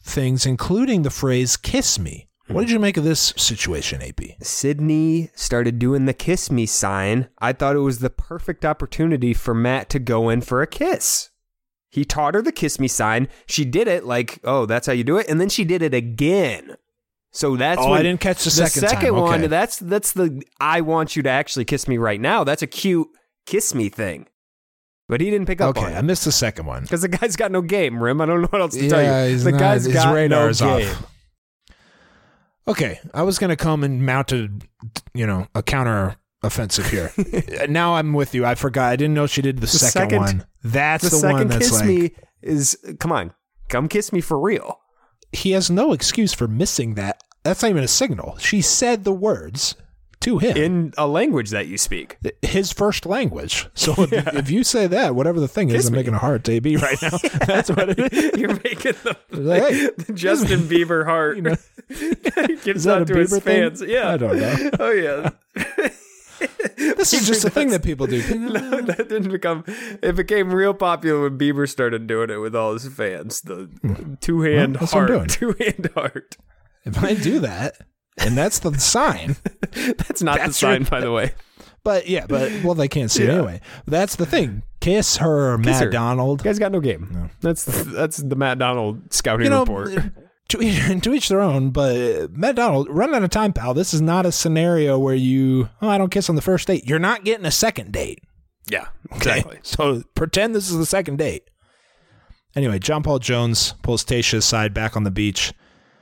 S4: things, including the phrase "kiss me." What did you make of this situation, A P?
S5: Sydney started doing the kiss me sign. I thought it was the perfect opportunity for Matt to go in for a kiss. He taught her the kiss me sign. She did it like, oh, that's how you do it. And then she did it again. So that's
S4: oh,
S5: when
S4: I didn't catch the,
S5: the
S4: second,
S5: second
S4: time.
S5: one.
S4: Okay.
S5: That's that's the I want you to actually kiss me right now. That's a cute kiss me thing. But he didn't pick up
S4: okay,
S5: on it.
S4: I missed the second one.
S5: Because the guy's got no game, Rim. I don't know what else to
S4: yeah,
S5: tell you.
S4: He's
S5: The
S4: not,
S5: guy's
S4: his
S5: got
S4: radar
S5: no
S4: is
S5: game.
S4: off. Okay, I was going to come and mount a, you know, a counter offensive here. Now I'm with you. I forgot. I didn't know she did the,
S5: The
S4: second,
S5: second-
S4: one. That's
S5: The,
S4: the,
S5: second
S4: one that's
S5: kiss
S4: like,
S5: me is, come on, come kiss me for real.
S4: he has no excuse for missing that. That's not even a signal. She said the words to him.
S5: In a language that you speak.
S4: His first language. So if, if you say that, whatever the thing is,
S5: Kiss
S4: I'm
S5: me.
S4: making a heart to A B right now. That's what it is.
S5: You're making the,
S4: Like, hey,
S5: the Justin Bieber heart.
S4: You know,
S5: gives
S4: that
S5: out
S4: a
S5: to his
S4: Bieber thing?
S5: fans. Yeah.
S4: I don't know.
S5: Oh, yeah.
S4: This is just a thing that people do.
S5: No, that didn't become. It became real popular when Bieber started doing it with all his fans. The two hand
S4: Well, that's what I'm
S5: heart. Two hand heart.
S4: If I do that, and that's the sign.
S5: That's not the
S4: That's
S5: sign,
S4: your-
S5: by the way.
S4: But yeah, but well, they can't see it
S5: Yeah.
S4: anyway. That's the thing. Kiss her,
S5: Kiss
S4: Matt
S5: her.
S4: Donald.
S5: You guys got no game. That's that's the Matt Donald scouting
S4: You know,
S5: report.
S4: to, each- to each their own. But Matt Donald, run out of time, pal. This is not a scenario where you, oh, I don't kiss on the first date. You're not getting a second date.
S5: Yeah,
S4: Okay,
S5: exactly.
S4: so pretend this is the second date. Anyway, John Paul Jones pulls Tasha aside back on the beach.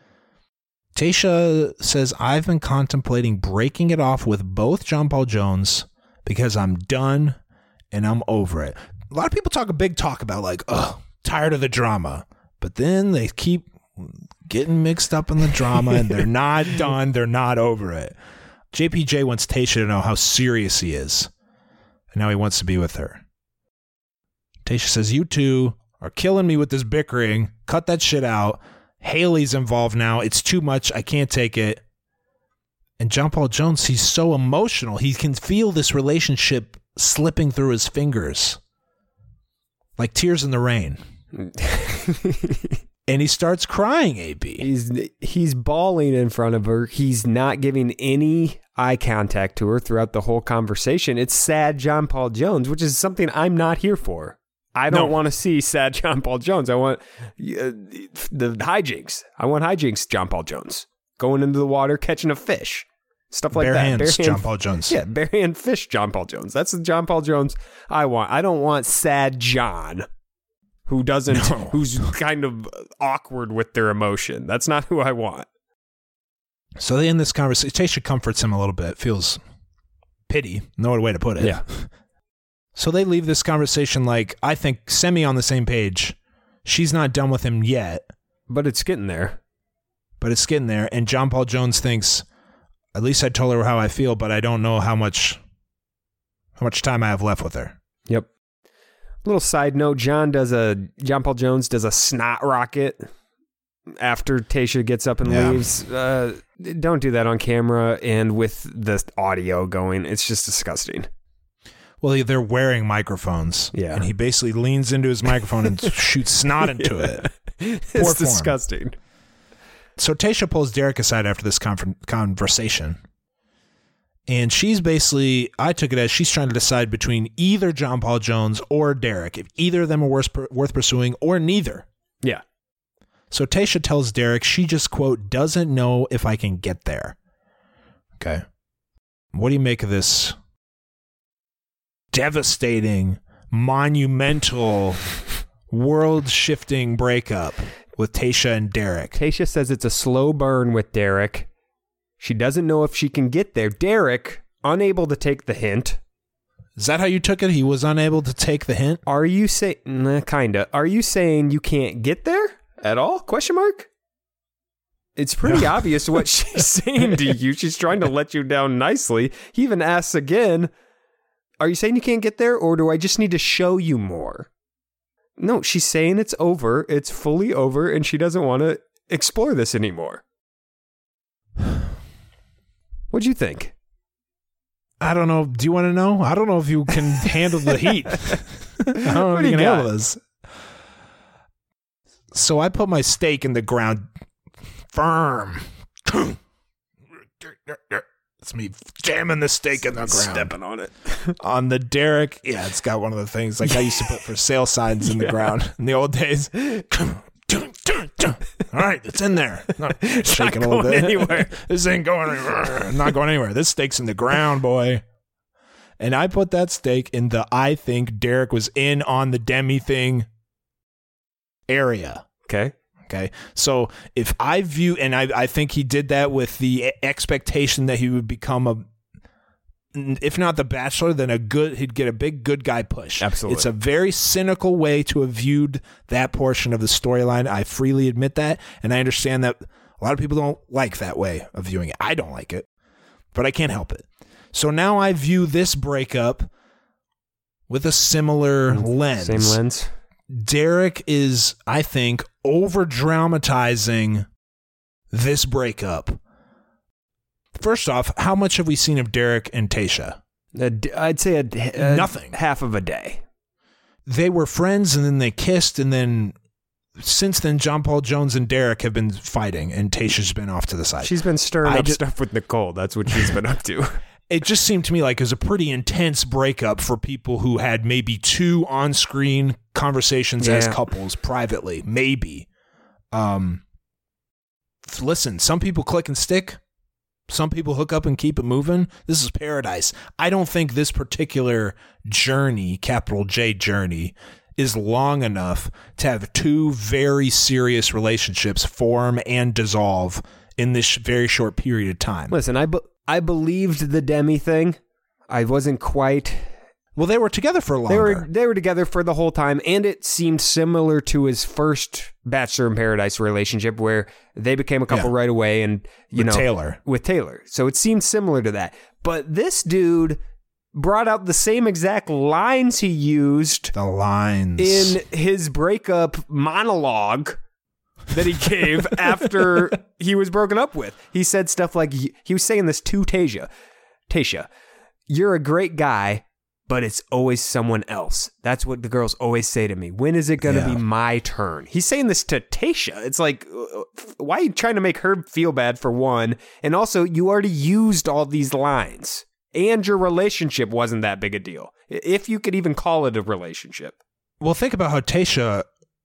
S4: Tasha says, I've been contemplating breaking it off with both John Paul Jones because I'm done and I'm over it. A lot of people talk a big talk about like, oh, tired of the drama. But then they keep getting mixed up in the drama and they're not done. They're not over it. J P J wants Tasha to know how serious he is. And now he wants to be with her. Tasha says, you two are killing me with this bickering. Cut that shit out. Haley's involved now. It's too much. I can't take it. And John Paul Jones, he's so emotional. He can feel this relationship slipping through his fingers. Like tears in the rain. And he starts crying, A B.
S5: He's he's bawling in front of her. He's not giving any eye contact to her throughout the whole conversation. It's sad John Paul Jones, which is something I'm not here for. I don't
S4: No.
S5: want to see sad John Paul Jones. I want uh, the hijinks. I want hijinks John Paul Jones. Going into the water, catching a fish. Stuff like
S4: Bare
S5: that.
S4: hands,
S5: Bare
S4: John
S5: hand-
S4: Paul Jones.
S5: Yeah, bare hand fish John Paul Jones. That's the John Paul Jones I want. I don't want sad John who doesn't,
S4: No.
S5: who's kind of awkward with their emotion. That's not who I want.
S4: So they end this conversation. Tasha comforts him a little bit. Feels pity. No other way to put it.
S5: Yeah.
S4: So they leave this conversation like, I think, semi on the same page. She's not done with him yet,
S5: But it's getting there.
S4: but it's getting there. And John Paul Jones thinks, at least I told her how I feel, but I don't know how much how much time I have left with her.
S5: Yep. Little side note, John does a John Paul Jones does a snot rocket after Tasha gets up and
S4: Yeah.
S5: leaves. Uh, don't do that on camera and with the audio going. It's just disgusting.
S4: Well, they're wearing microphones.
S5: Yeah.
S4: And he basically leans into his microphone and shoots snot into it.
S5: It's
S4: Poor form.
S5: disgusting.
S4: So Tasha pulls Derek aside after this con- conversation. And she's basically, I took it as she's trying to decide between either John Paul Jones or Derek, if either of them are worth, worth pursuing or neither.
S5: Yeah.
S4: So Tasha tells Derek she just, quote, doesn't know if I can get there. Okay. What do you make of this devastating, monumental, world-shifting breakup with Tasha and Derek?
S5: Tasha says it's a slow burn with Derek. She doesn't know if she can get there. Derek, unable to take the hint.
S4: Is that how you took it? He was unable to take the hint?
S5: Are you saying, nah, kinda, are you saying you can't get there at all? Question mark? It's pretty obvious what she's saying to you. She's trying to let you down nicely. He even asks again, are you saying you can't get there, or do I just need to show you more? No, she's saying it's over. It's fully over, and she doesn't want to explore this anymore. What'd you think?
S4: I don't know. Do you want to know? I don't know if you can handle the heat. I don't know
S5: What
S4: if
S5: do
S4: you
S5: you
S4: can
S5: got?
S4: handle this. So I put my stake in the ground firm. It's me jamming the stake in the ground.
S5: Stepping on it.
S4: On the derrick. Yeah, it's got one of the things like I used to put for sale signs in the yeah. ground in the old days. All right, it's in there. No,
S5: it's shaking not going a little bit. Anywhere.
S4: This ain't going anywhere. Not going anywhere. This stake's in the ground, boy. And I put that stake in the I think Derek was in on the Demi thing area.
S5: Okay.
S4: Okay. So if I view, and I, I think he did that with the expectation that he would become a, if not the Bachelor, then a good, he'd get a big good guy push.
S5: Absolutely.
S4: It's a very cynical way to have viewed that portion of the storyline. I freely admit that. And I understand that a lot of people don't like that way of viewing it. I don't like it, but I can't help it. So now I view this breakup with a similar lens.
S5: Same lens.
S4: Derek is, I think, over dramatizing this breakup. First off, how much have we seen of Derek and Tayshia?
S5: A d- I'd say a, a,
S4: nothing.
S5: Half of a day.
S4: They were friends, and then they kissed, and then since then, John Paul Jones and Derek have been fighting, and Tayshia's been off to the side.
S5: She's been stirring I up just, stuff with Nicole. That's what she's been up to.
S4: It just seemed to me like it was a pretty intense breakup for people who had maybe two on-screen conversations yeah. as couples privately. Maybe. Um, listen, some people click and stick. Some people hook up and keep it moving. This is paradise. I don't think this particular journey, capital J journey, is long enough to have two very serious relationships form and dissolve in this very short period of time.
S5: Listen, I... Bu- I believed the Demi thing. I wasn't quite...
S4: Well, they were together for longer.
S5: They were they were together for the whole time, and it seemed similar to his first Bachelor in Paradise relationship, where they became a couple yeah. right away, and you
S4: with
S5: know,
S4: Taylor.
S5: With Taylor. So it seemed similar to that. But this dude brought out the same exact lines he used.
S4: The lines
S5: in his breakup monologue that he gave after he was broken up with. He said stuff like, he was saying this to Tayshia. Tayshia, you're a great guy, but it's always someone else. That's what the girls always say to me. When is it going to yeah. be my turn? He's saying this to Tayshia. It's like, why are you trying to make her feel bad for one? And also, you already used all these lines, and your relationship wasn't that big a deal, if you could even call it a relationship.
S4: Well, think about how Tayshia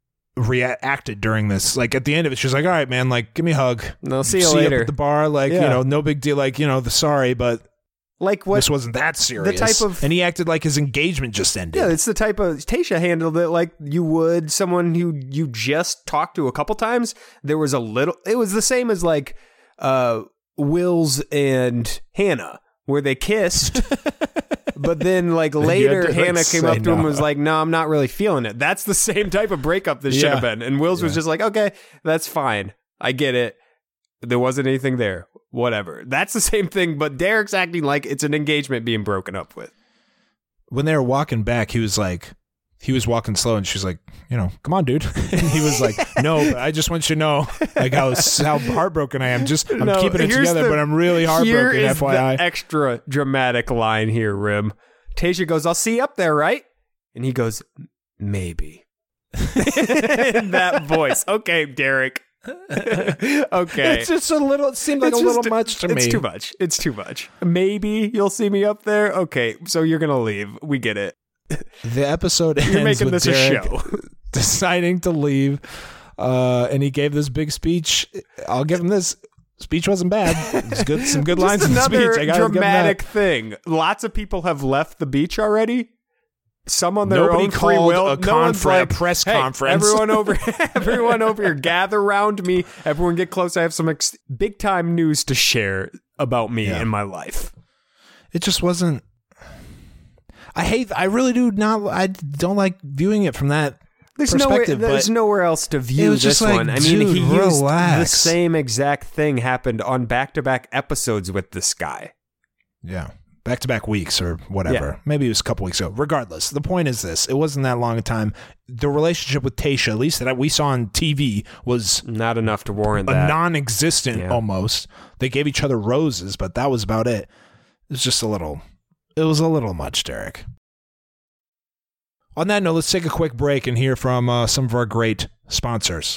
S4: reacted during this. Like at the end of it, she's like, all right, man, like give me a hug.
S5: No, see you
S4: see
S5: later
S4: up at the bar. Like, yeah. you know, no big deal. Like, you know, the sorry, but
S5: like what,
S4: this wasn't that serious.
S5: The type of,
S4: and he acted like his engagement just ended.
S5: Yeah, it's the type of, Tayshia handled it like you would someone who you just talked to a couple times. There was a little, it was the same as like uh, Wills and Hannah, where they kissed. But then, like, later, Hannah like, came up to no. him and was like, no, I'm not really feeling it. That's the same type of breakup this yeah. should have been. And Wills yeah. was just like, okay, that's fine. I get it. There wasn't anything there. Whatever. That's the same thing, but Derek's acting like it's an engagement being broken up with.
S4: When they were walking back, he was like, he was walking slow, and she's like, you know, come on, dude. And he was like, no, but I just want you to know, like, how, how heartbroken I am. Just, I'm no, keeping it together, the, but I'm really heartbroken,
S5: here is
S4: F Y I.
S5: The extra dramatic line here, Rim. Tayshia goes, I'll see you up there, right? And he goes, maybe. In that voice. Okay, Derek. Okay.
S4: It's just a little, it seemed like it's a just, little much to
S5: it's
S4: me.
S5: It's too much. It's too much. Maybe you'll see me up there. Okay, so you're going to leave. We get it.
S4: The episode ends
S5: You're making
S4: with
S5: this
S4: Derek
S5: a show.
S4: deciding to leave, uh, and he gave this big speech. I'll give him this. Speech wasn't bad. It's good. Some good lines in the speech. I
S5: another dramatic thing. Lots of people have left the beach already. Some on their
S4: Nobody
S5: own free will.
S4: A,
S5: no
S4: confer-
S5: like,
S4: a press
S5: hey,
S4: conference.
S5: Everyone over, everyone over here, gather around me. Everyone get close. I have some ex- big time news to share about me yeah. and my life.
S4: It just wasn't. I hate. I really do not. I don't like viewing it from that
S5: there's
S4: perspective.
S5: Nowhere, there's nowhere else to view this
S4: just like,
S5: one. I
S4: dude,
S5: mean, he used
S4: relax.
S5: the same exact thing happened on back-to-back episodes with this guy.
S4: Yeah, back-to-back weeks or whatever.
S5: Yeah.
S4: Maybe it was a couple weeks ago. Regardless, the point is this: it wasn't that long a time. The relationship with Tayshia, at least that we saw on T V, was
S5: not enough to warrant
S4: a
S5: that.
S4: non-existent
S5: yeah.
S4: almost. They gave each other roses, but that was about it. It was just a little. It was a little much, Derek. On that note, let's take a quick break and hear from uh, some of our great sponsors.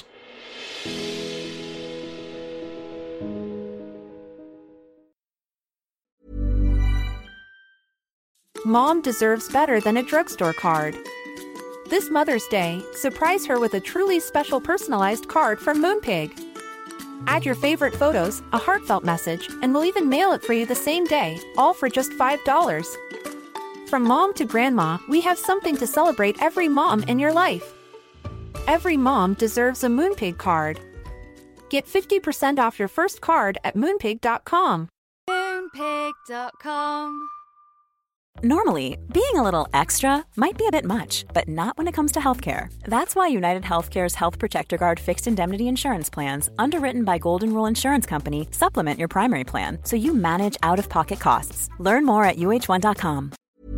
S2: Mom deserves better than a drugstore card. This Mother's Day, surprise her with a truly special personalized card from Moonpig. Add your favorite photos, a heartfelt message, and we'll even mail it for you the same day, all for just five dollars. From mom to grandma, we have something to celebrate every mom in your life. Every mom deserves a Moonpig card. Get fifty percent off your first card at moonpig dot com.
S3: Moonpig dot com.
S1: Normally, being a little extra might be a bit much, but not when it comes to healthcare. That's why United Healthcare's Health Protector Guard fixed indemnity insurance plans, underwritten by Golden Rule Insurance Company, supplement your primary plan so you manage out-of-pocket costs. Learn more at U H one dot com.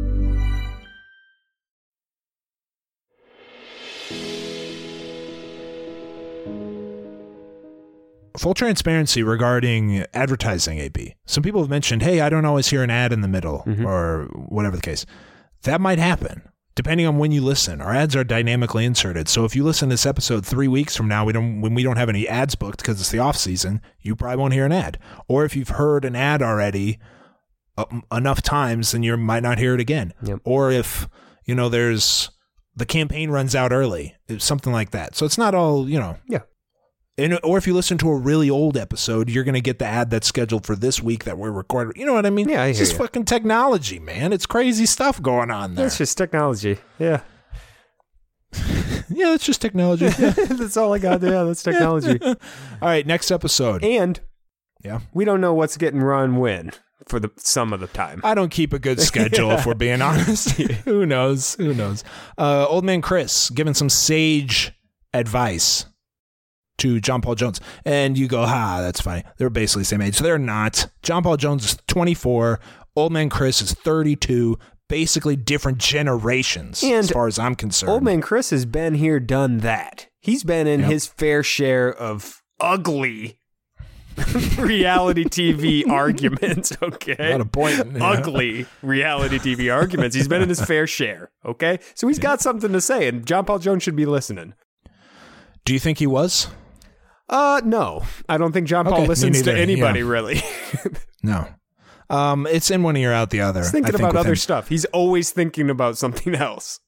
S4: Full transparency regarding advertising, A B. Some people have mentioned, hey, I don't always hear an ad in the middle, mm-hmm. or whatever the case. That might happen, depending on when you listen. Our ads are dynamically inserted. So if you listen to this episode three weeks from now, we don't when we don't have any ads booked because it's the off season, you probably won't hear an ad. Or if you've heard an ad already uh, enough times, then you might not hear it again.
S5: Yep.
S4: Or if, you know, there's the campaign runs out early, something like that. So it's not all, you know.
S5: Yeah.
S4: And, or if you listen to a really old episode, you're going to get the ad that's scheduled for this week that we're recording. You know what I mean?
S5: Yeah, I hear
S4: It's just
S5: you.
S4: fucking technology, man. It's crazy stuff going on there.
S5: It's just technology. Yeah.
S4: Yeah, it's just technology. Yeah.
S5: That's all I got. Yeah, that's technology.
S4: All right, next episode.
S5: And
S4: yeah,
S5: we don't know what's getting run when for the some of the time.
S4: I don't keep a good schedule, if we're being honest. Who knows? Who knows? Uh, old man Chris giving some sage advice to John Paul Jones. And you go, ha, that's funny. They're basically the same age. So they're not. John Paul Jones is twenty-four. Old man Chris is thirty-two. Basically different generations,
S5: And
S4: as far as I'm concerned.
S5: Old man Chris has been here, done that. He's been in
S4: Yep.
S5: his fair share of ugly reality T V arguments, okay?
S4: Not a point. Yeah.
S5: Ugly reality T V arguments. He's been in his fair share, okay? So he's got something to say, and John Paul Jones should be listening.
S4: Do you think he was?
S5: Uh, no. I don't think John Paul
S4: Okay, me
S5: listens to
S4: neither,
S5: anybody,
S4: yeah.
S5: really.
S4: No. Um, it's in one ear, out the other.
S5: He's thinking
S4: I think
S5: about
S4: with
S5: other
S4: him.
S5: stuff. He's always thinking about something else.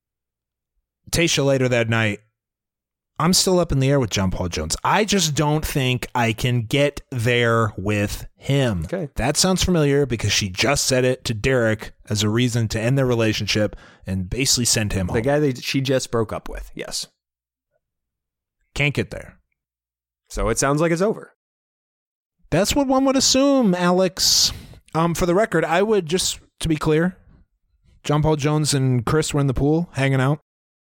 S4: Tasha later that night, I'm still up in the air with John Paul Jones. I just don't think I can get there with him.
S5: Okay.
S4: That sounds familiar because she just said it to Derek as a reason to end their relationship and basically send him home.
S5: The guy that she just broke up with, yes.
S4: Can't get there.
S5: So it sounds like it's over.
S4: That's what one would assume, Alex. Um, for the record, I would, just to be clear, John Paul Jones and Chris were in the pool hanging out.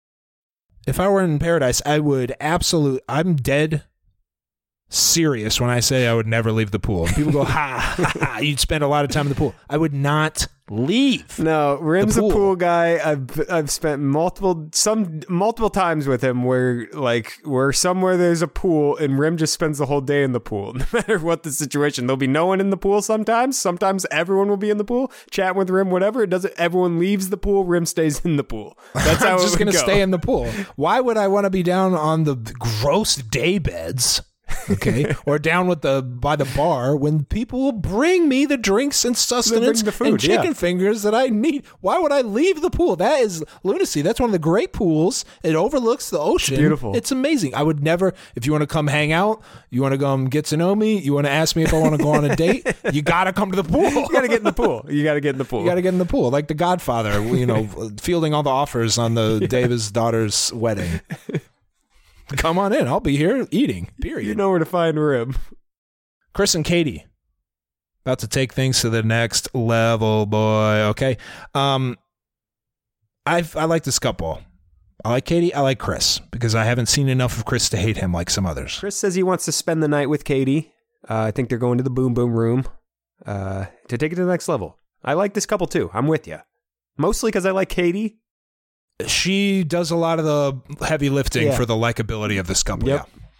S4: If I were in paradise, I would absolutely, I'm dead serious when I say I would never leave the pool. And people go, ha, ha, ha, you'd spend a lot of time in the pool. I would not leave.
S5: No, Rim's
S4: the
S5: a
S4: pool.
S5: pool guy. I've I've spent multiple some multiple times with him where like where somewhere there's a pool and Rim just spends the whole day in the pool. No matter what the situation, there'll be no one in the pool. Sometimes, sometimes everyone will be in the pool, chatting with Rim. Whatever it doesn't. Everyone leaves the pool. Rim stays in the pool. That's how
S4: I'm
S5: it
S4: just
S5: would
S4: going to
S5: go.
S4: stay in the pool. Why would I want to be down on the gross day beds? Okay, or down with the by the bar when people will bring me the drinks and sustenance
S5: the food,
S4: and chicken
S5: yeah.
S4: fingers that I need. Why would I leave the pool? That is lunacy. That's one of the great pools. It overlooks the ocean.
S5: It's beautiful.
S4: It's amazing. I would never. If you want to come hang out, you want to come get to know me, you want to ask me if I want to go on a date, you got to come to the pool.
S5: You got to get in the pool. You got to get in the pool.
S4: You got to get in the pool, like the Godfather. You know, fielding all the offers on the day of his daughter's wedding. Come on in. I'll be here eating, period.
S5: You know where to find Rim.
S4: Chris and Katie about to take things to the next level, boy. Okay. Um, I've, I like this couple. I like Katie. I like Chris because I haven't seen enough of Chris to hate him like some others.
S5: Chris says he wants to spend the night with Katie. Uh, I think they're going to the Boom Boom Room uh, to take it to the next level. I like this couple too. I'm with you. Mostly because I like Katie.
S4: She does a lot of the heavy lifting
S5: Yeah.
S4: for the likability of this couple.
S5: Yep.
S4: Yeah.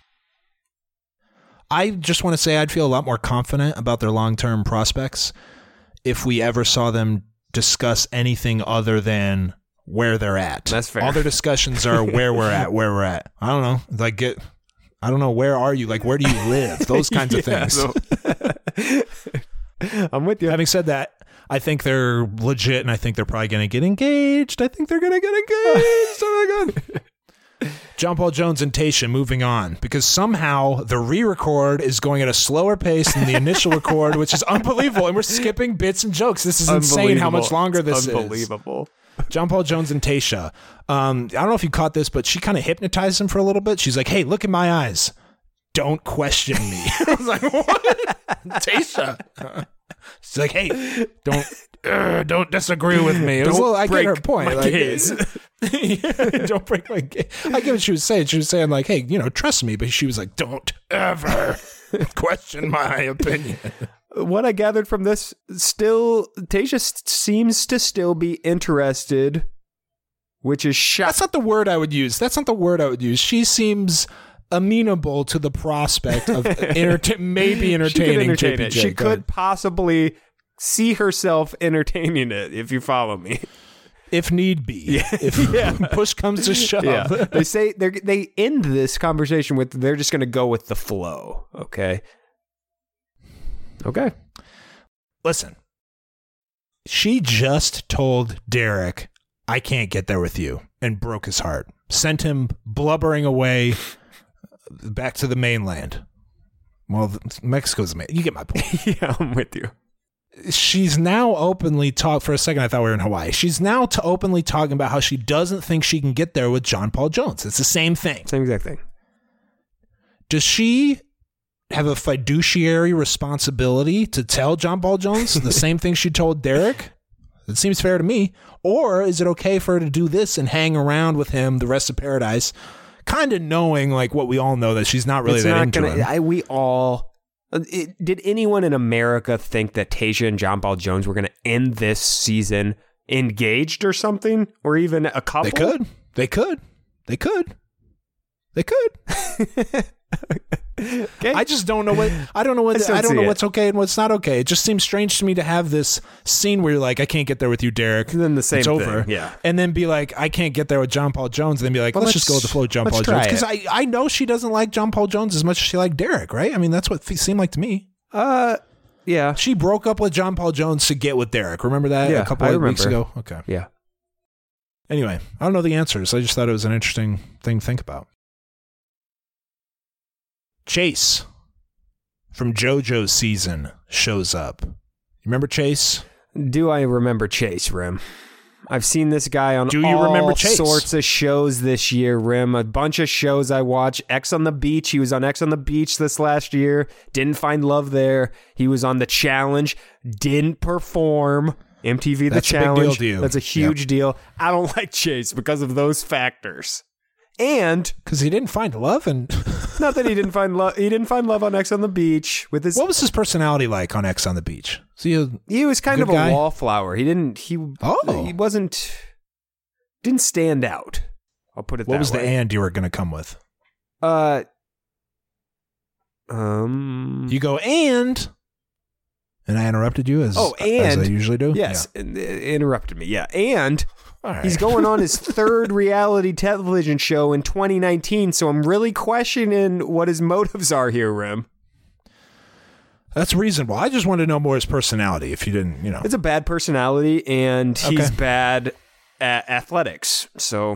S4: I just want to say I'd feel a lot more confident about their long-term prospects if we ever saw them discuss anything other than where they're at.
S5: That's fair.
S4: All their discussions are where we're at, where we're at. I don't know. Like, get, I don't know. Where are you? Like, where do you live? Those kinds of
S5: Yeah,
S4: things.
S5: so- I'm with you.
S4: Having said that, I think they're legit, and I think they're probably going to get engaged. I think they're going to get engaged. Oh my God. John Paul Jones and Tayshia moving on because somehow the re-record is going at a slower pace than the initial record, which is unbelievable. And we're skipping bits and jokes. This is insane how much longer this
S5: it's unbelievable.
S4: is. Unbelievable. John Paul Jones and Tayshia. Um, I don't know if you caught this, but she kind of hypnotized him for a little bit. She's like, hey, look in my eyes. Don't question me. I was like, what? Tayshia. She's like, hey, don't uh, don't disagree with me. It was
S5: Don't
S4: a little, I get
S5: break
S4: her point.
S5: my
S4: Like,
S5: gaze.
S4: yeah, don't break my gaze. I get what she was saying. She was saying like, hey, you know, trust me. But she was like, don't ever question my opinion.
S5: What I gathered from this, still, Tayshia s- seems to still be interested, which is shocking.
S4: That's not the word I would use. That's not the word I would use. She seems amenable to the prospect of enter- maybe entertaining
S5: she could entertain
S4: J P
S5: it.
S4: J.
S5: She
S4: Go
S5: could
S4: ahead.
S5: possibly see herself entertaining it, if you follow me.
S4: If need be.
S5: Yeah.
S4: If
S5: Yeah.
S4: push comes to shove.
S5: Yeah, they say they they end this conversation with they're just going to go with the flow. Okay. Okay.
S4: Listen, she just told Derek, I can't get there with you, and broke his heart. Sent him blubbering away back to the mainland. Well, Mexico's the main. You get my point.
S5: Yeah, I'm with you.
S4: She's now openly talk for a second. I thought we were in Hawaii. She's now to openly talking about how she doesn't think she can get there with John Paul Jones. It's the same thing.
S5: Same exact thing.
S4: Does she have a fiduciary responsibility to tell John Paul Jones the same thing she told Derek? It seems fair to me. Or is it okay for her to do this and hang around with him the rest of paradise, kind of knowing like what we all know that she's not really
S5: It's
S4: that
S5: not
S4: into
S5: gonna,
S4: him?
S5: I, we all. It, did anyone in America think that Tayshia and John Paul Jones were going to end this season engaged or something, or even a couple?
S4: They could. They could. They could. They could.
S5: Okay.
S4: I just don't know what I don't know what
S5: I still
S4: I don't
S5: see
S4: know
S5: it.
S4: what's okay and what's not okay. It just seems strange to me to have this scene where you're like, I can't get there with you, Derek.
S5: And then the same
S4: it's over.
S5: thing, yeah.
S4: And then be like, I can't get there with John Paul Jones. And then be like,
S5: Well,
S4: let's, just go with
S5: let's-
S4: the flow with John
S5: let's
S4: Paul
S5: try
S4: Jones. Because
S5: it.
S4: I, I know she doesn't like John Paul Jones as much as she liked Derek, right? I mean, that's what it seemed like to me.
S5: Uh, yeah,
S4: She broke up with John Paul Jones to get with Derek. Remember that
S5: Yeah,
S4: a couple
S5: I
S4: of weeks
S5: remember.
S4: ago? Okay.
S5: yeah.
S4: Anyway, I don't know the answers. I just thought it was an interesting thing to think about. Chase from JoJo's season shows up. You remember Chase?
S5: Do I remember Chase, Rim? I've seen this guy on
S4: Do you
S5: all
S4: remember Chase?
S5: sorts of shows this year, Rim. A bunch of shows I watch. X on the Beach. He was on X on the Beach this last year. Didn't find love there. He was on The Challenge. Didn't perform. M T V The
S4: That's a big
S5: Challenge.
S4: deal to you.
S5: That's a huge deal. I don't like Chase because of those factors. And
S4: Because he didn't find love. And
S5: not that he didn't find love. He didn't find love on X on the Beach with his.
S4: what was his personality like on X on the Beach? Was he a,
S5: He was kind
S4: Good
S5: of a
S4: guy?
S5: wallflower. He didn't. He
S4: Oh.
S5: he wasn't. Didn't stand out. I'll put it.
S4: what
S5: that
S4: was
S5: way.
S4: the and you were going to come with?
S5: Uh. Um.
S4: You go and, and I interrupted you as
S5: Oh,
S4: as I
S5: and-
S4: usually do.
S5: Yes, and, uh, interrupted me. Yeah, and
S4: Yeah. All right.
S5: he's going on his third reality television show in twenty nineteen. So I'm really questioning what his motives are here, Rim.
S4: That's reasonable. I just wanted to know more his personality. If you didn't, you know,
S5: It's a bad personality, and he's
S4: Okay.
S5: bad at athletics. So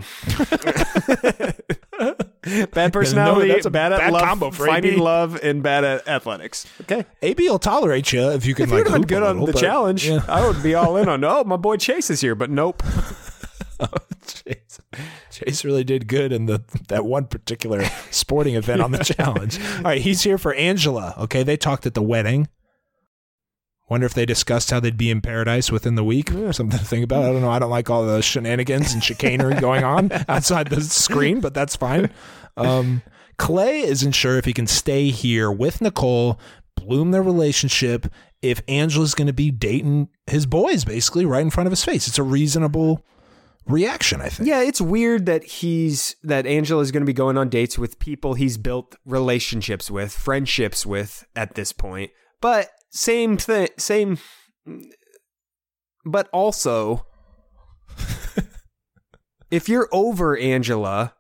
S5: bad personality,
S4: that's a
S5: bad at
S4: bad
S5: love,
S4: combo for
S5: finding
S4: A B.
S5: love, and bad at athletics. Okay,
S4: A B will tolerate you if you can
S5: if you
S4: like
S5: would have been
S4: hoop
S5: good
S4: a
S5: on
S4: little,
S5: the
S4: but-
S5: challenge,
S4: Yeah.
S5: I would be all in on. Oh, my boy Chase is here, but nope.
S4: Chase, Chase really did good in the that one particular sporting event on the challenge. All right, he's here for Angela. Okay, they talked at the wedding. Wonder if they discussed how they'd be in paradise within the week. Something to think about. I don't know. I don't like all the shenanigans and chicanery going on outside the screen, but that's fine. Um, Clay isn't sure if he can stay here with Nicole, bloom their relationship, if Angela's going to be dating his boys, basically, right in front of his face. It's a reasonable reaction, I think.
S5: Yeah, it's weird that he's that Angela is going to be going on dates with people he's built relationships with, friendships with at this point. But same thing, same. But also, if you're over Angela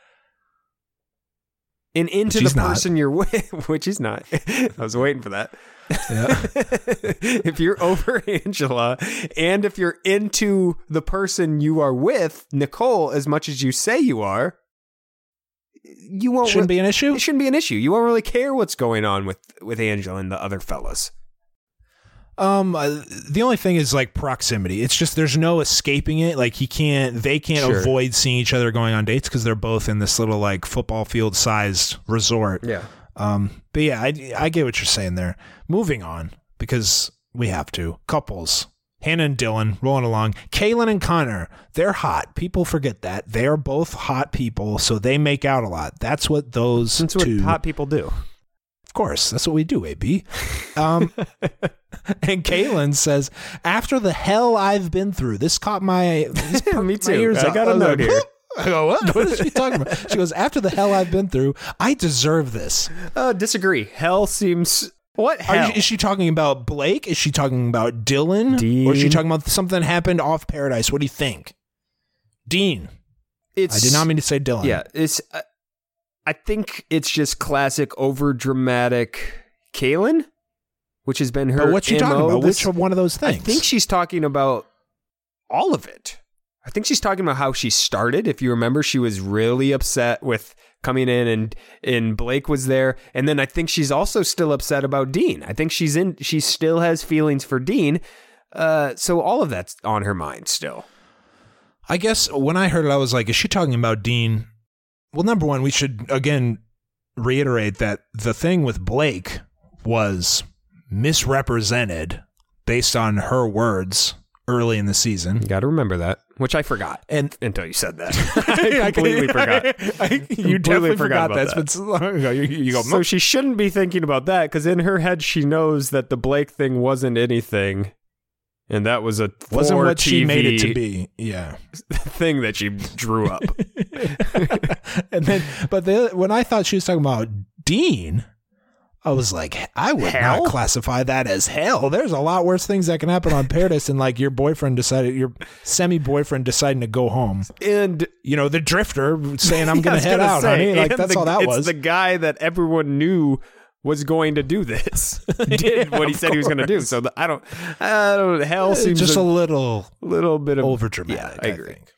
S5: and into
S4: She's
S5: the
S4: not.
S5: person you're with, which is not, I was waiting for that.
S4: Yeah.
S5: If you're over Angela and if you're into the person you are with, Nicole, as much as you say you are, you won't
S4: Shouldn't
S5: re-
S4: be an issue?
S5: It shouldn't be an issue. You won't really care what's going on with, with Angela and the other fellas.
S4: Um, uh, the only thing is like proximity. It's just there's no escaping it. Like he can't, they can't
S5: Sure.
S4: avoid seeing each other going on dates because they're both in this little like football field sized resort.
S5: Yeah.
S4: Um, but yeah, I, I get what you're saying there. Moving on because we have to. Couples, Hannah and Dylan rolling along. Kaylin and Connor, they're hot. People forget that they are both hot people, so they make out a lot. That's what those
S5: That's
S4: two.
S5: what hot people do.
S4: Of course, that's what we do, A B. Um, and Kaylin says, after the hell I've been through, this caught my, this
S5: Me
S4: my
S5: too.
S4: ears
S5: I
S4: up.
S5: got a
S4: was
S5: note
S4: like,
S5: here.
S4: I go, what? What is she talking about? She goes, after the hell I've been through, I deserve this.
S5: Uh, disagree. Hell seems... What
S4: Are
S5: hell?
S4: you, is she talking about Blake? Is she talking about Dylan?
S5: Dean.
S4: Or is she talking about something that happened off Paradise? What do you think? Dean.
S5: It's,
S4: I did not mean to say Dylan.
S5: Yeah, it's... Uh, I think it's just classic over-dramatic Kaylin, which has been her
S4: But what's she
S5: M O
S4: talking about?
S5: this-
S4: Which one of those
S5: I
S4: things?
S5: think she's talking about all of it. I think she's talking about how she started. If you remember, she was really upset with coming in and and Blake was there. And then I think she's also still upset about Dean. I think she's in she still has feelings for Dean. Uh, so all of that's on her mind still.
S4: I guess when I heard it, I was like, is she talking about Dean? Well, number one, we should, again, reiterate that the thing with Blake was misrepresented based on her words early in the season.
S5: You got to remember that, which I forgot
S4: And
S5: until you said that. I completely forgot.
S4: I, you
S5: Completely
S4: definitely
S5: forgot
S4: forgot,
S5: about
S4: that. It's
S5: that.
S4: been so long ago. You, you go,
S5: So she shouldn't be thinking about that because in her head she knows that the Blake thing wasn't anything, and that was a
S4: wasn't
S5: for
S4: what
S5: T V
S4: she made it to be. Yeah.
S5: thing that she drew up.
S4: And then, but the, when I thought she was talking about Dean, I was like, I would
S5: Hell?
S4: not classify that as hell. There's a lot worse things that can happen on Paradise than like your boyfriend decided, your semi-boyfriend deciding to go home.
S5: And
S4: You know, the drifter saying, I'm
S5: I
S4: going
S5: was
S4: to head
S5: gonna
S4: out,
S5: say,
S4: honey. Like,
S5: and
S4: that's
S5: the-
S4: all that
S5: it's
S4: was.
S5: the guy that everyone knew was going to do this did
S4: Yeah,
S5: what he
S4: of
S5: said he was going to do.
S4: course.
S5: So the, I don't, I don't. Hell
S4: Uh,
S5: seems
S4: just
S5: a
S4: a little
S5: little bit of
S4: over dramatic.
S5: Yeah, I agree.
S4: think.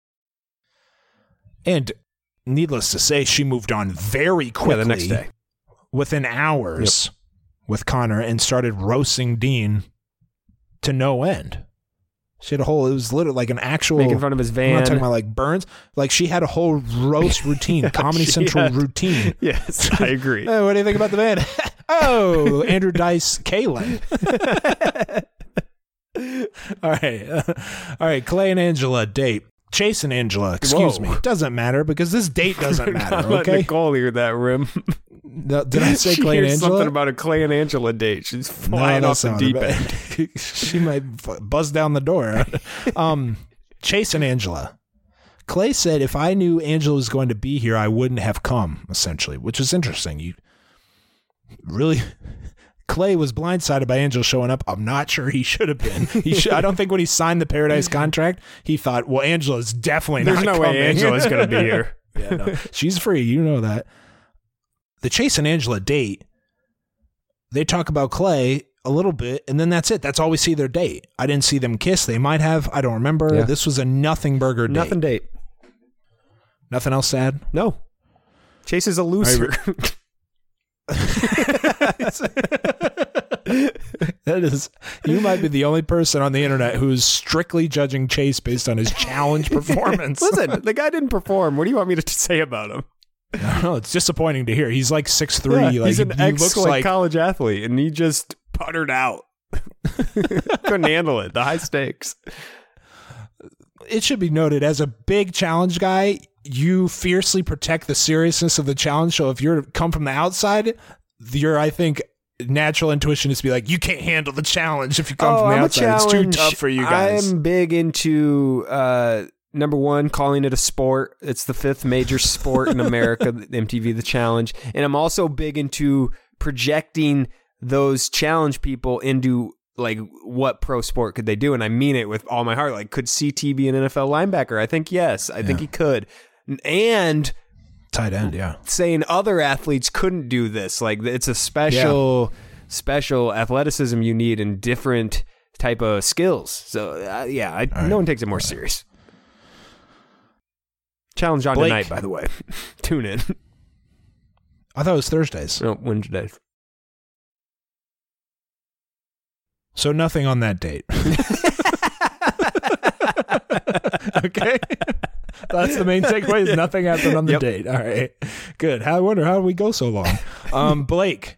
S4: And needless to say, she moved on very quickly.
S5: Yeah, the next day.
S4: Within hours with Connor and started roasting Dean to no end. She had a whole, it was literally like an actual,
S5: Making fun of his
S4: I'm
S5: van.
S4: not talking about like burns. Like she had a whole roast routine, Comedy
S5: she
S4: Central
S5: had.
S4: routine.
S5: Yes, I agree.
S4: Hey, what do you think about the van? Oh, Andrew Dice Kaylin. All right. All right. Clay and Angela date. Chase and Angela, excuse
S5: Whoa.
S4: me. Doesn't matter because this date doesn't matter,
S5: Not let
S4: okay?
S5: Nicole hear that rim.
S4: No, did I say
S5: she
S4: Clay and
S5: hears
S4: Angela?
S5: something about a Clay and Angela date. She's flying off
S4: that's
S5: the
S4: not
S5: deep
S4: about-
S5: end.
S4: She might f- buzz down the door. um, Chase and Angela. Clay said, if I knew Angela was going to be here, I wouldn't have come, essentially, which is interesting. You really... Clay was blindsided by Angela showing up. I'm not sure he should have been. He should, I don't think when he signed the Paradise contract, he thought, well, Angela's definitely
S5: There's
S4: not
S5: no
S4: coming.
S5: way Angela's going to be here.
S4: Yeah, no. She's free. You know that. The Chase and Angela date, they talk about Clay a little bit, and then that's it. That's all we see their date. I didn't see them kiss. They might have. I don't remember.
S5: Yeah.
S4: This was a nothing burger date.
S5: Nothing date.
S4: Nothing else sad?
S5: No. Chase is a loser.
S4: That is, you might be the only person on the internet who's strictly judging Chase based on his challenge performance.
S5: Listen, the guy didn't perform. What do you want me to say about him?
S4: I don't know. It's disappointing to hear. He's like six three.
S5: Yeah,
S4: like,
S5: he's
S4: he,
S5: an
S4: he
S5: ex
S4: looks
S5: like,
S4: like
S5: college athlete, and he just puttered out. Couldn't handle it. The high stakes.
S4: It should be noted, as a big challenge guy, you fiercely protect the seriousness of the challenge. So if you're come from the outside, your, I think, natural intuition is to be like, you can't handle the challenge if you come
S5: oh,
S4: from the
S5: I'm
S4: outside. It's too
S5: challenge.
S4: tough for you guys.
S5: I'm big into uh, number one, calling it a sport. It's the fifth major sport in America, M T V The Challenge, and I'm also big into projecting those challenge people into like, what pro sport could they do? And I mean it with all my heart. Like, could C T be an N F L linebacker? I think yes. I yeah. think he could. And
S4: tight end, yeah.
S5: Saying other athletes couldn't do this. Like, it's a special, yeah. special athleticism you need in different type of skills. So, uh, yeah, I, no right. one takes it more right. serious. Challenge on
S4: Blake.
S5: tonight, by the way. Tune in.
S4: I thought it was Thursdays.
S5: No, Wednesdays.
S4: So nothing on that date. Okay. That's the main takeaway is nothing happened on the yep. date. All right. Good. I wonder how did we go so long? Um, Blake,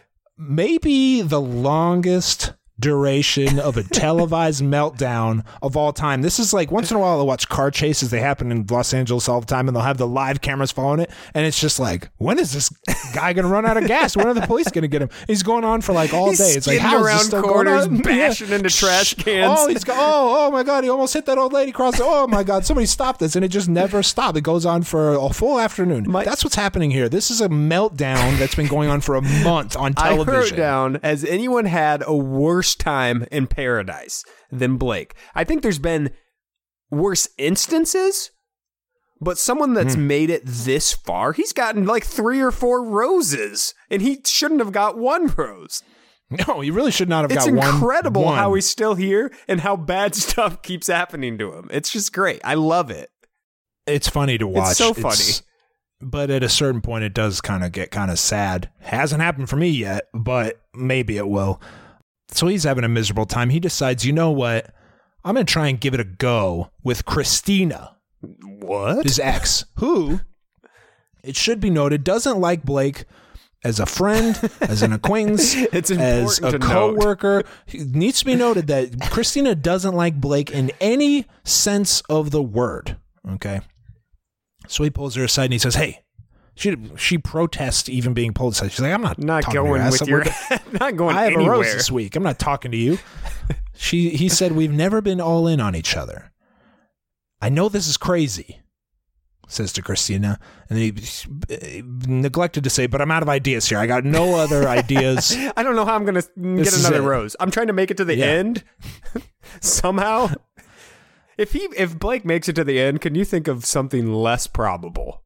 S4: maybe the longest duration of a televised meltdown of all time. This is like once in a while I watch car chases. They happen in Los Angeles all the time, and they'll have the live cameras following it. And it's just like, when is this guy going to run out of gas? When are the police going to get him? He's going on for like all
S5: he's
S4: day. It's like, how
S5: around
S4: is this still
S5: corners,
S4: going on?
S5: bashing
S4: yeah.
S5: into trash cans.
S4: Oh, he's go- oh, oh my God, he almost hit that old lady across the, oh my God, somebody stop this. And it just never stopped. It goes on for a full afternoon. My- that's what's happening here. This is a meltdown that's been going on for a month on television.
S5: I wrote down, has anyone had a worse time in paradise than Blake? I think there's been worse instances, but someone that's mm. made it this far, he's gotten like three or four roses, and he shouldn't have got one rose.
S4: No, he really should not have
S5: it's
S4: got one.
S5: It's incredible
S4: one.
S5: how he's still here and how bad stuff keeps happening to him. It's just great. I love it.
S4: It's funny to watch.
S5: It's so funny. It's,
S4: but at a certain point, it does kind of get kind of sad. Hasn't happened for me yet, but maybe it will. So he's having a miserable time. He decides, you know what? I'm going to try and give it a go with Christina.
S5: What?
S4: His ex, who, it should be noted, doesn't like Blake as a friend, as an acquaintance,
S5: it's
S4: as a co-worker. It needs to be noted that Christina doesn't like Blake in any sense of the word. Okay? So he pulls her aside and he says, hey, She she protests even being pulled aside. She's like, I'm not
S5: not
S4: talking
S5: going
S4: to
S5: with your not going
S4: I have
S5: anywhere.
S4: a rose this week. I'm not talking to you. She he said we've never been all in on each other. I know this is crazy, says to Christina, and he uh, neglected to say, but I'm out of ideas here. I got no other ideas.
S5: I don't know how I'm going to get another rose. I'm trying to make it to the
S4: yeah.
S5: end somehow. If he if Blake makes it to the end, can you think of something less probable?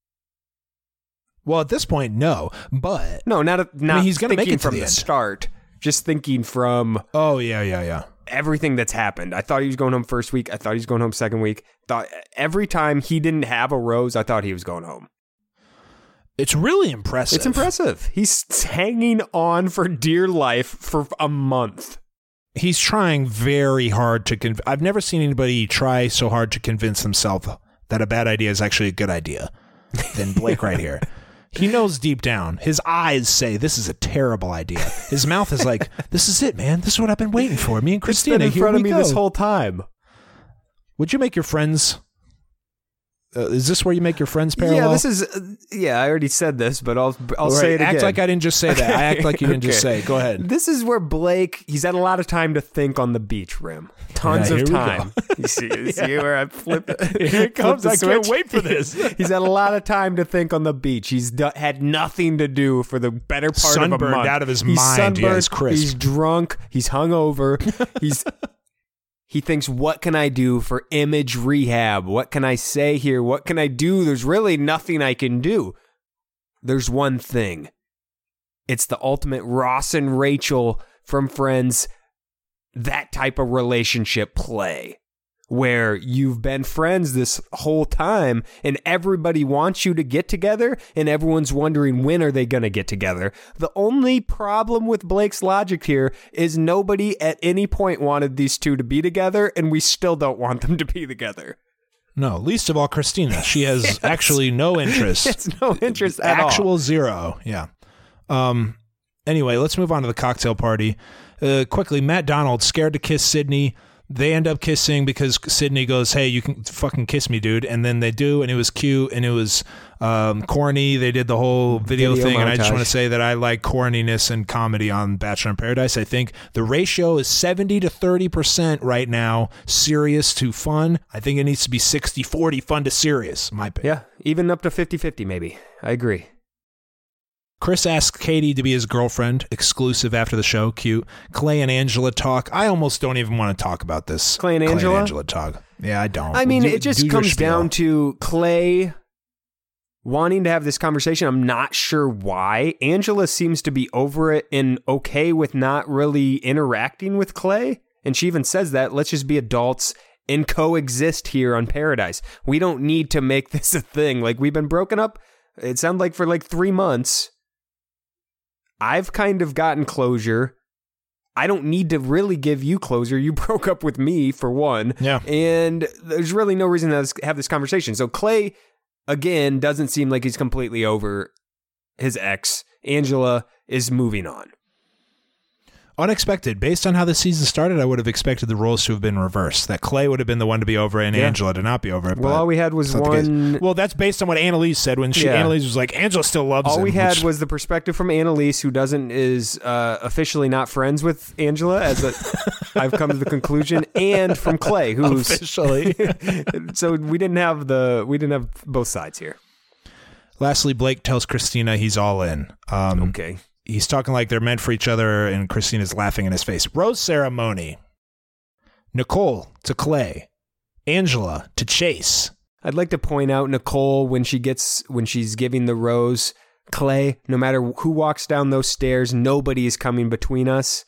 S4: Well, at this point, no. But
S5: no, not not
S4: I mean, he's going to make it
S5: from
S4: to the,
S5: the
S4: end.
S5: start. Just thinking from
S4: oh yeah yeah yeah
S5: everything that's happened. I thought he was going home first week. I thought he was going home second week. Thought every time he didn't have a rose, I thought he was going home.
S4: It's really impressive.
S5: It's impressive. He's hanging on for dear life for a month.
S4: He's trying very hard to conv- I've never seen anybody try so hard to convince himself that a bad idea is actually a good idea than Blake right here. He knows deep down. His eyes say this is a terrible idea. His mouth is like, this is it, man. This is what I've been waiting for. Me and Christina,
S5: it's been in
S4: here
S5: front
S4: we
S5: of me
S4: go.
S5: this whole time.
S4: Would you make your friends... Uh, is this where you make your friends parallel?
S5: Yeah, this is. Uh, yeah, I already said this, but I'll I'll
S4: right,
S5: say it
S4: act
S5: again.
S4: like I didn't just say that. I act like you didn't
S5: okay.
S4: just say it. Go ahead.
S5: This is where Blake. He's had a lot of time to think on the beach rim. Tons
S4: yeah,
S5: of time. You see, you see
S4: yeah.
S5: where I flip it.
S4: Here it comes. I
S5: switch.
S4: can't wait for this.
S5: He's had a lot of time to think on the beach. He's do- had nothing to do for the better part
S4: sunburned
S5: of a month.
S4: out of his
S5: he's
S4: mind.
S5: Sunburned,
S4: Yeah, he's crisp.
S5: He's drunk. He's hungover. He's. He thinks, what can I do for image rehab? What can I say here? What can I do? There's really nothing I can do. There's one thing. It's the ultimate Ross and Rachel from Friends, that type of relationship play, where you've been friends this whole time and everybody wants you to get together and everyone's wondering when are they going to get together. The only problem with Blake's logic here is nobody at any point wanted these two to be together, and we still don't want them to be together.
S4: No, least of all Christina. She has yes. actually no interest.
S5: It's no interest at
S4: Actual
S5: all.
S4: Actual zero. Yeah. Um. Anyway, let's move on to the cocktail party. Uh, quickly, Matt Donald scared to kiss Sydney. They end up kissing because Sydney goes, hey, you can fucking kiss me, dude. And then they do, and it was cute, and it was um, corny. They did the whole video, video thing, montage. And I just want to say that I like corniness and comedy on Bachelor in Paradise. I think the ratio is seventy to thirty percent right now, serious to fun. I think it needs to be sixty forty fun to serious, in my opinion.
S5: Yeah, even up to fifty fifty maybe. I agree.
S4: Chris asks Katie to be his girlfriend, exclusive after the show. Cute. Clay and Angela talk. I almost don't even want to talk about this.
S5: Clay and Angela?
S4: Clay and Angela talk. Yeah, I don't.
S5: I mean,
S4: do,
S5: it just comes down to Clay wanting to have this conversation. I'm not sure why. Angela seems to be over it and okay with not really interacting with Clay. And she even says that, let's just be adults and coexist here on Paradise. We don't need to make this a thing. Like, we've been broken up, it sounded like for like three months. I've kind of gotten closure. I don't need to really give you closure. You broke up with me, for one.
S4: Yeah.
S5: And there's really no reason to have this conversation. So Clay, again, doesn't seem like he's completely over his ex. Angela is moving on.
S4: Unexpected. Based on how the season started, I would have expected the roles to have been reversed. That Clay would have been the one to be over it and
S5: Yeah.
S4: Angela to not be over it.
S5: Well, all we had was one...
S4: Well, that's based on what Annalise said when she
S5: Yeah.
S4: Annalise was like, Angela still loves
S5: All
S4: him.
S5: we had
S4: which-
S5: was the perspective from Annalise, who doesn't is uh, officially not friends with Angela, as a, I've come to the conclusion, and from Clay, who's
S4: officially.
S5: So we didn't have the we didn't have both sides here.
S4: Lastly, Blake tells Christina he's all in. Um,
S5: Okay.
S4: He's talking like they're meant for each other, and Christina's laughing in his face. Rose ceremony. Nicole to Clay. Angela to Chase.
S5: I'd like to point out Nicole when she gets when she's giving the rose. Clay, no matter who walks down those stairs, nobody is coming between us.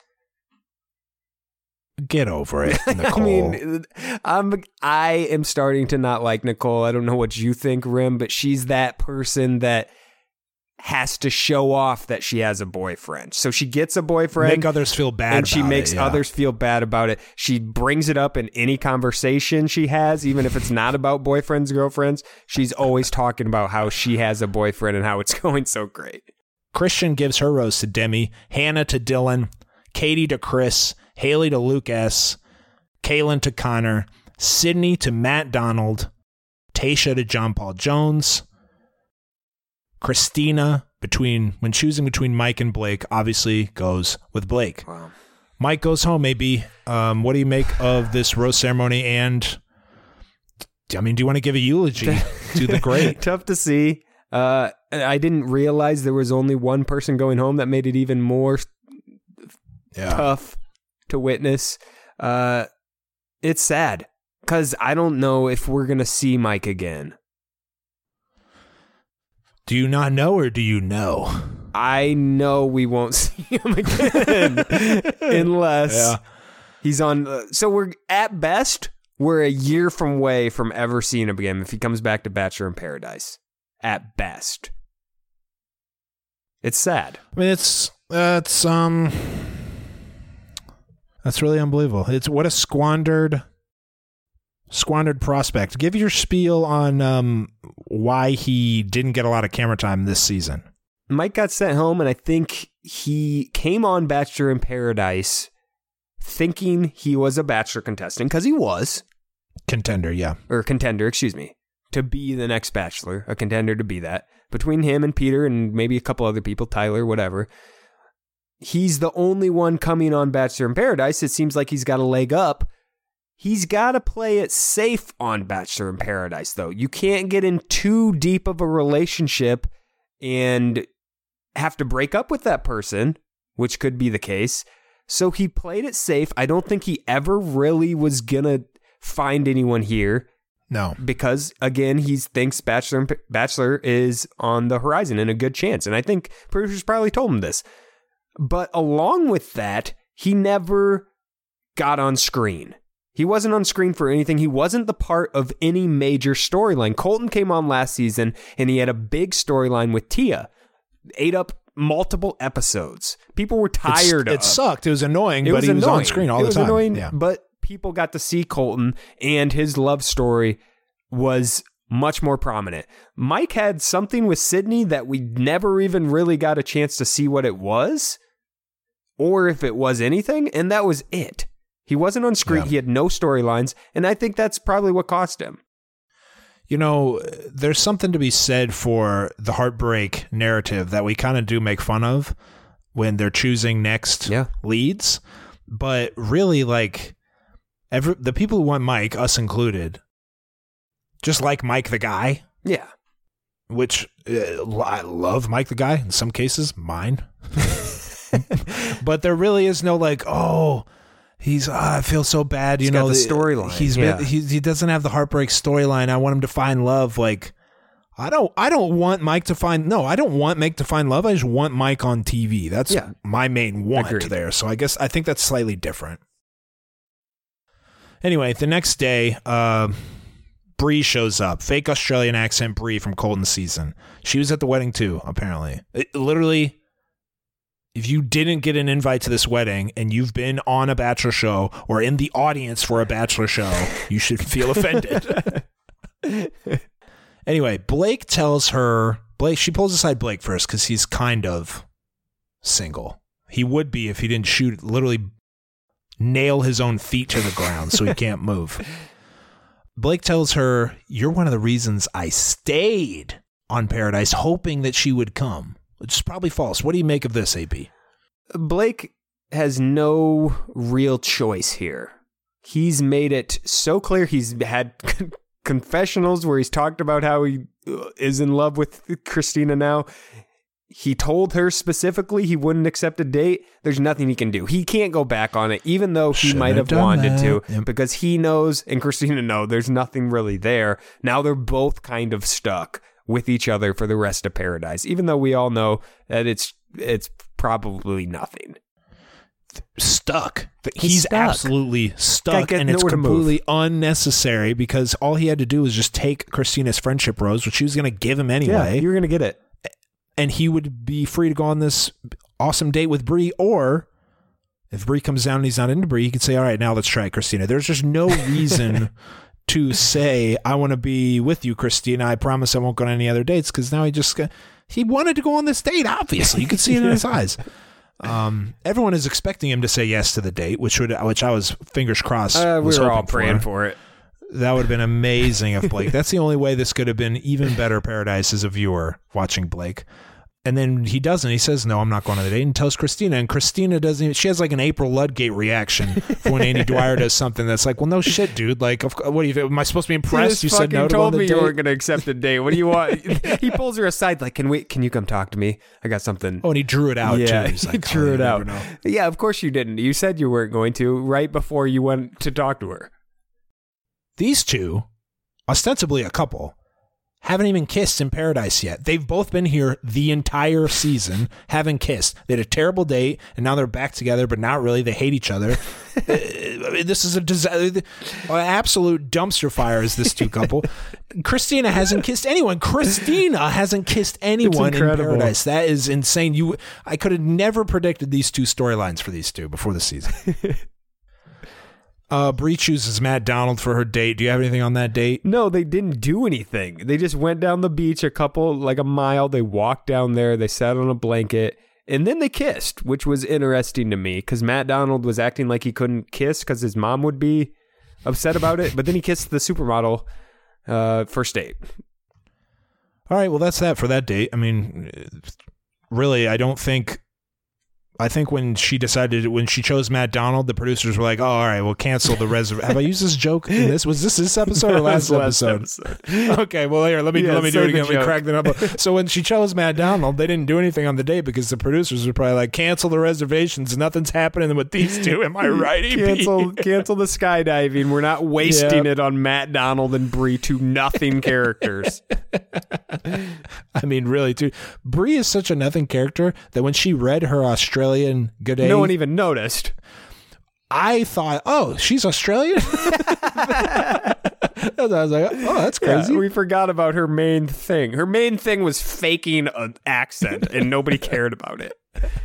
S4: Get over it, Nicole.
S5: I mean, I'm I am starting to not like Nicole. I don't know what you think, Rim, but she's that person that has to show off that she has a boyfriend. So she gets a boyfriend.
S4: Make others feel bad
S5: And she
S4: about
S5: makes
S4: it, yeah.
S5: others feel bad about it. She brings it up in any conversation she has, even if it's not about boyfriends, girlfriends. She's always talking about how she has a boyfriend and how it's going so great.
S4: Christian gives her rose to Demi. Hannah to Dylan. Katie to Chris. Haley to Luke S. Kaylin to Connor. Sydney to Matt Donald. Tasha to John Paul Jones. Christina, between when choosing between Mike and Blake, obviously goes with Blake.
S5: Wow.
S4: Mike goes home, maybe. Um, what do you make of this rose ceremony? And, I mean, do you want to give a eulogy to the great?
S5: Tough to see. Uh, I didn't realize there was only one person going home. That made it even more
S4: Yeah.
S5: tough to witness. Uh, it's sad because I don't know if we're going to see Mike again.
S4: Do you not know or do you know?
S5: I know we won't see him again unless
S4: Yeah.
S5: he's on. Uh, so we're at best, we're a year from way from ever seeing him again if he comes back to Bachelor in Paradise. At best. It's sad.
S4: I mean, it's, that's, um, that's really unbelievable. It's what a squandered, squandered prospect. Give your spiel on um, why he didn't get a lot of camera time this season.
S5: Mike got sent home, and I think he came on Bachelor in Paradise thinking he was a Bachelor contestant, because he was.
S4: Contender, yeah.
S5: Or contender, excuse me. To be the next Bachelor, a contender to be that. Between him and Peter and maybe a couple other people, Tyler, whatever. He's the only one coming on Bachelor in Paradise. It seems like he's got a leg up. He's got to play it safe on Bachelor in Paradise, though. You can't get in too deep of a relationship and have to break up with that person, which could be the case. So he played it safe. I don't think he ever really was going to find anyone here.
S4: No.
S5: Because, again, he thinks Bachelor Bachelor is on the horizon and a good chance. And I think producers probably told him this. But along with that, he never got on screen. He wasn't on screen for anything. He wasn't the part of any major storyline. Colton came on last season, and he had a big storyline with Tia. Ate up multiple episodes. People were tired
S4: It's,
S5: of
S4: it. sucked. It was annoying,
S5: it
S4: but
S5: was
S4: he was
S5: annoying.
S4: on screen all
S5: it
S4: the
S5: was
S4: time.
S5: Annoying,
S4: yeah.
S5: But people got to see Colton, and his love story was much more prominent. Mike had something with Sydney that we never even really got a chance to see what it was, or if it was anything, and that was it. He wasn't on screen.
S4: Yeah.
S5: He had no storylines, and I think that's probably what cost him.
S4: You know, there's something to be said for the heartbreak narrative that we kind of do make fun of when they're choosing next
S5: Yeah.
S4: leads. But really, like, every, the people who want Mike, us included, just like Mike the guy.
S5: Yeah.
S4: which uh, I love Mike the guy. In some cases, mine. But there really is no like, oh, he's, oh, I feel so bad. You
S5: he's
S4: know,
S5: got the storyline.
S4: He's
S5: yeah.
S4: been, he, he doesn't have the heartbreak storyline. I want him to find love. Like, I don't, I don't want Mike to find, no, I don't want Mike to find love. I just want Mike on T V. That's
S5: yeah.
S4: my main want
S5: Agreed.
S4: there. So I guess, I think that's slightly different. Anyway, the next day, uh, Bree shows up. Fake Australian accent Bree from Colton season. She was at the wedding too, apparently. It, literally, if you didn't get an invite to this wedding and you've been on a Bachelor show or in the audience for a Bachelor show, you should feel offended. Anyway, Blake tells her, Blake, she pulls aside Blake first because he's kind of single. He would be if he didn't shoot, literally nail his own feet to the ground so he can't move. Blake tells her, you're one of the reasons I stayed on Paradise, hoping that she would come, which is probably false. What do you make of this, A B?
S5: Blake has no real choice here. He's made it so clear. He's had confessionals where he's talked about how he is in love with Christina now. He told her specifically he wouldn't accept a date. There's nothing he can do. He can't go back on it, even though he
S4: Shouldn't
S5: might have
S4: have
S5: wanted
S4: that.
S5: to,
S4: Yep.
S5: because he knows and Christina know there's nothing really there. Now they're both kind of stuck with each other for the rest of Paradise, even though we all know that it's it's probably nothing.
S4: Stuck.
S5: He's
S4: He's
S5: stuck.
S4: absolutely stuck,
S5: get
S4: and it's
S5: nowhere to move.
S4: completely unnecessary because all he had to do was just take Christina's friendship rose, which she was going to give him
S5: Yeah,
S4: anyway,
S5: you're gonna get it.
S4: and he would be free to go on this awesome date with Bree. Or if Bree comes down and he's not into Bree, he could say, all right, now let's try Christina. There's just no reason to say, I want to be with you, Christina. I promise I won't go on any other dates, because now he just got, he wanted to go on this date, obviously. You could see it in his eyes. Um, everyone is expecting him to say yes to the date, which would, which I was fingers crossed.
S5: Uh, we
S4: was
S5: were all
S4: hoping
S5: praying
S4: for.
S5: for it.
S4: That would have been amazing if Blake. That's the only way this could have been even better Paradise as a viewer watching Blake. And then he doesn't. He says, no, I'm not going on the date, and tells Christina. And Christina doesn't even, she has like an April Ludgate reaction for when Andy Dwyer does something that's like, well, no shit, dude. Like, of, what do you, am I supposed to be impressed? You,
S5: You,
S4: said no to go on
S5: told
S4: the
S5: me
S4: date.
S5: you weren't going to accept a date. What do you want? He pulls her aside like, can we? Can you come talk to me? I got something.
S4: Oh, and he drew it out,
S5: yeah,
S4: too. He's
S5: he
S4: like,
S5: drew
S4: oh,
S5: it
S4: you
S5: out.
S4: never know.
S5: Yeah, of course you didn't. You said you weren't going to right before you went to talk to her.
S4: These two, ostensibly a couple, haven't even kissed in Paradise yet. They've both been here the entire season, haven't kissed. They had a terrible date, and now they're back together, but not really. They hate each other. uh, this is a disaster. An absolute dumpster fire is this two couple. Christina hasn't kissed anyone. Christina hasn't kissed anyone in
S5: incredible.
S4: Paradise. That is insane. You, I could have never predicted these two storylines for these two before the season. Uh, Bree chooses Matt Donald for her date. Do you have anything on that date?
S5: No, they didn't do anything. They just went down the beach a couple, like a mile. They walked down there. They sat on a blanket. And then they kissed, which was interesting to me because Matt Donald was acting like he couldn't kiss because his mom would be upset about it. But then he kissed the supermodel uh, first date.
S4: All right, well, that's that for that date. I mean, really, I don't think... I think when she decided, when she chose Matt Donald, the producers were like, oh, all right, we'll cancel the reservation. Have I used this joke in this? Was this this episode or last,
S5: Last
S4: episode?
S5: episode.
S4: Okay, well, here, let me,
S5: Yeah,
S4: let me do
S5: say
S4: it
S5: the
S4: again. Let me
S5: joke.
S4: crack that up. So when she chose Matt Donald, they didn't do anything on the date because the producers were probably like, cancel the reservations. Nothing's happening with these two. Am I right, E B?
S5: Cancel, cancel the skydiving. We're not wasting
S4: Yep.
S5: it on Matt Donald and Bree, two nothing characters.
S4: I mean, really, too. Bree is such a nothing character that when she read her Australian good day,
S5: No one even noticed.
S4: I thought, oh, she's Australian? I was like, oh, that's crazy.
S5: Yeah, we forgot about her main thing. Her main thing was faking an accent, and nobody cared about it.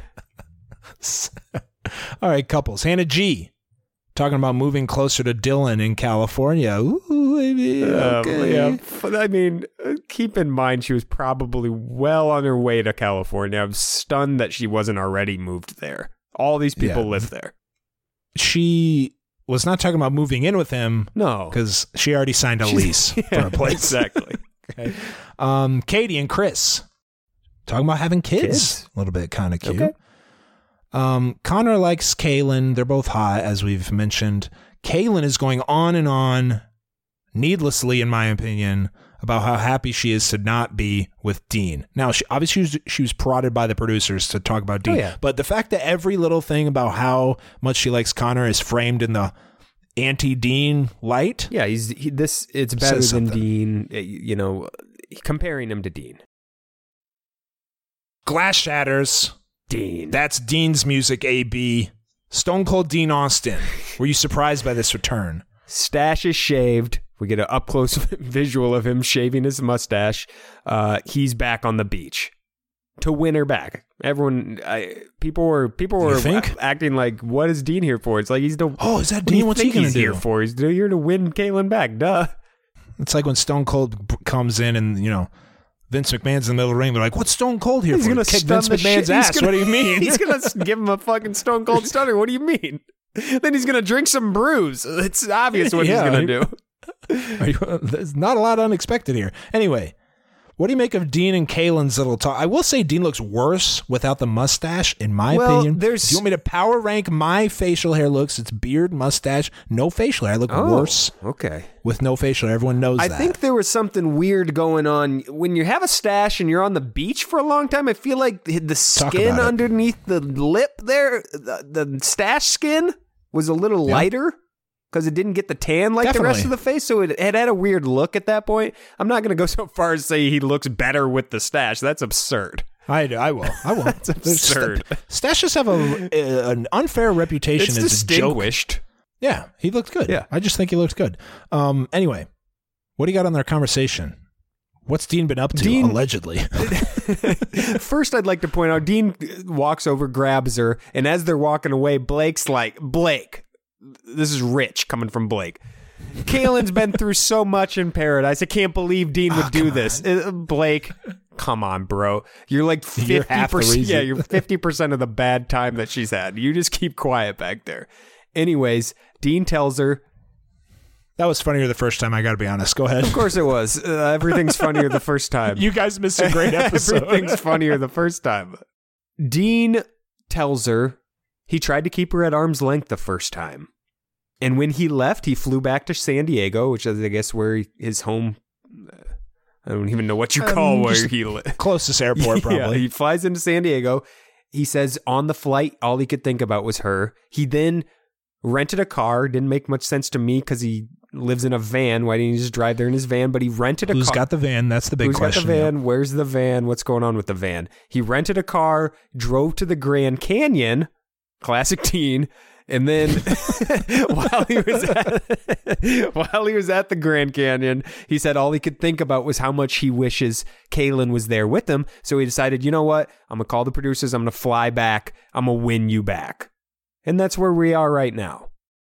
S4: All right, couples. Hannah G. Talking about moving closer to Dylan in California. Ooh, baby. Okay.
S5: Um, yeah, but I mean, uh, keep in mind she was probably well on her way to California. I'm stunned that she wasn't already moved there. All these people
S4: Yeah.
S5: live there.
S4: She was not talking about moving in with him
S5: No,
S4: because she already signed a lease
S5: Yeah,
S4: for a place.
S5: Exactly.
S4: Okay. Um, Katie and Chris talking about having kids.
S5: Kids?
S4: A little bit kind of cute.
S5: Okay.
S4: Um, Connor likes Kaylin. They're both hot, as we've mentioned. Kaylin is going on and on, needlessly, in my opinion, about how happy she is to not be with Dean. Now, she obviously she was, she was prodded by the producers to talk about Dean,
S5: oh, yeah.
S4: but the fact that every little thing about how much she likes Connor is framed in the anti-Dean light.
S5: Yeah, he's he, this. It's better than
S4: something.
S5: Dean. You know, comparing him to Dean.
S4: Glass shatters.
S5: Dean.
S4: That's Dean's music, A B. Stone Cold Dean Austin. Were you surprised by this return?
S5: Stash is shaved. We get an up-close visual of him shaving his mustache. Uh, he's back on the beach to win her back. Everyone, I, people were people were
S4: think?
S5: acting like, "What is Dean here for?" It's like he's the
S4: Oh, is that
S5: what do you
S4: Dean? What's he
S5: think
S4: gonna
S5: he's
S4: do?
S5: here for? He's here to win Caitlyn back. Duh.
S4: It's like when Stone Cold b- comes in and, you know, Vince McMahon's in the middle of the ring. They're like, what's Stone Cold here
S5: He's
S4: for?
S5: gonna
S4: Kick
S5: stun
S4: Vince
S5: the
S4: McMahon's
S5: shit- he's
S4: ass.
S5: gonna-
S4: What do you mean?
S5: He's gonna give him a fucking Stone Cold Stunner. What do you mean? Then he's gonna drink some brews. It's obvious what
S4: Yeah.
S5: he's gonna do.
S4: Are you- There's not a lot unexpected here. Anyway, what do you make of Dean and Kaylin's little talk? I will say Dean looks worse without the mustache, in my
S5: Well,
S4: opinion.
S5: there's-
S4: If you want me to power rank my facial hair looks, it's beard, mustache, no facial hair. I look
S5: Oh,
S4: worse
S5: okay.
S4: with no facial hair. Everyone knows
S5: I
S4: that.
S5: think there was something weird going on when you have a stash and you're on the beach for a long time. I feel like the
S4: Talk
S5: skin
S4: about it.
S5: underneath the lip there, the, the stash skin, was a little
S4: Yeah.
S5: lighter because it didn't get the tan like the rest
S4: Definitely.
S5: of the face. So it, it had a weird look at that point. I'm not going to go so far as say he looks better with the stash. That's absurd.
S4: I, I will. I will. That's
S5: absurd.
S4: Stashes have a, a an unfair reputation
S5: It's
S4: as a joke.
S5: distinguished.
S4: Yeah, he looked good.
S5: Yeah.
S4: I just think he looked good. Um. Anyway, what do you got on their conversation? What's Dean been up to,
S5: Dean-
S4: allegedly?
S5: First, I'd like to point out Dean walks over, grabs her, and as they're walking away, Blake's like, Blake, this is rich coming from Blake. Kaylin's been through so much in Paradise. I can't believe Dean would
S4: Oh,
S5: do
S4: come
S5: this. Uh, Blake, come on, bro. You're like fifty
S4: You're half the
S5: percent.
S4: reason.
S5: Yeah, you're fifty percent of the bad time that she's had. You just keep quiet back there. Anyways, Dean tells her,
S4: That was funnier the first time, I got to be honest. Go ahead.
S5: of course it was. Uh, everything's funnier the first time.
S4: You guys missed a great episode.
S5: Everything's funnier the first time. Dean tells her he tried to keep her at arm's length the first time. And when he left, he flew back to San Diego, which is, I guess, where he- his home... I don't even know what you call
S4: Um,
S5: where
S4: just
S5: he lives.
S4: Closest airport, probably.
S5: Yeah, he flies into San Diego. He says on the flight, all he could think about was her. He then rented a car. Didn't make much sense to me because he lives in a van. Why didn't he just drive there in his van? But he rented a
S4: Who's
S5: car.
S4: got the van? That's the big
S5: Who's
S4: question.
S5: got the van? Where's the van? What's going on with the van? He rented a car, drove to the Grand Canyon, classic teen, and then while he was at, while he was at the Grand Canyon, he said all he could think about was how much he wishes Kaylin was there with him. So he decided, you know what? I'm gonna call the producers. I'm gonna fly back. I'm gonna win you back, and that's where we are right now.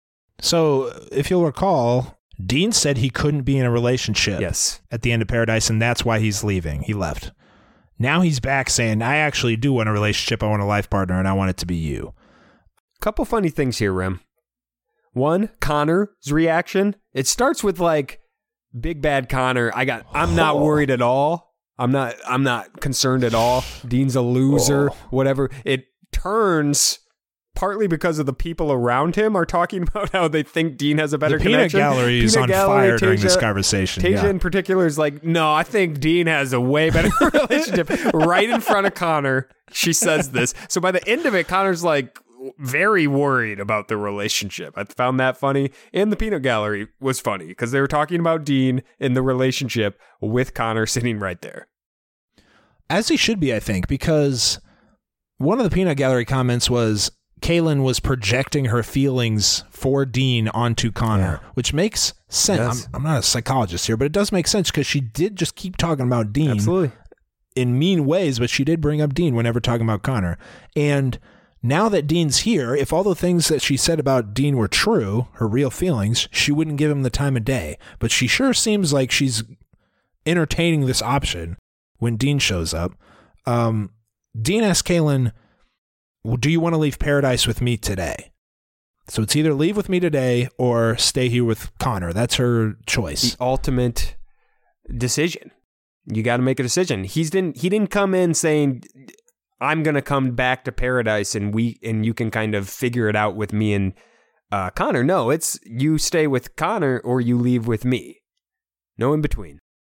S4: So, if you'll recall, Dean said he couldn't be in a relationship
S5: Yes.
S4: at the end of Paradise, and that's why he's leaving. He left. Now he's back saying, I actually do want a relationship. I want a life partner, and I want it to be you.
S5: Couple funny things here, Rem. One, Connor's reaction. It starts with like, big bad Connor. I got. I'm not
S4: Oh.
S5: worried at all. I'm not. I'm not concerned at all. Dean's a loser.
S4: Oh.
S5: Whatever. It turns partly because of the people around him are talking about how they think Dean has a better
S4: the peanut
S5: connection.
S4: gallery is
S5: Peanut
S4: on
S5: gallery,
S4: fire during this
S5: Tasia-
S4: conversation.
S5: Tasia
S4: yeah.
S5: in particular is like, no, I think Dean has a way better relationship. Right in front of Connor, she says this. So by the end of it, Connor's like very worried about the relationship. I found that funny. And the peanut gallery was funny because they were talking about Dean in the relationship with Connor sitting right there.
S4: As he should be, I think, because one of the peanut gallery comments was Kaylin was projecting her feelings for Dean onto Connor,
S5: Yeah.
S4: which makes sense.
S5: Yes.
S4: I'm, I'm not a psychologist here, but it does make sense because she did just keep talking about Dean
S5: Absolutely.
S4: in mean ways, but she did bring up Dean whenever talking about Connor. And now that Dean's here, if all the things that she said about Dean were true, her real feelings, she wouldn't give him the time of day. But she sure seems like she's entertaining this option when Dean shows up. Um, Dean asks Kaylin, well, do you want to leave Paradise with me today? So it's either leave with me today or stay here with Connor. That's her choice.
S5: The ultimate decision. You got to make a decision. He's didn't he didn't come in saying I'm going to come back to Paradise and we and you can kind of figure it out with me and uh, Connor. No, it's you stay with Connor or you leave with me. No in between.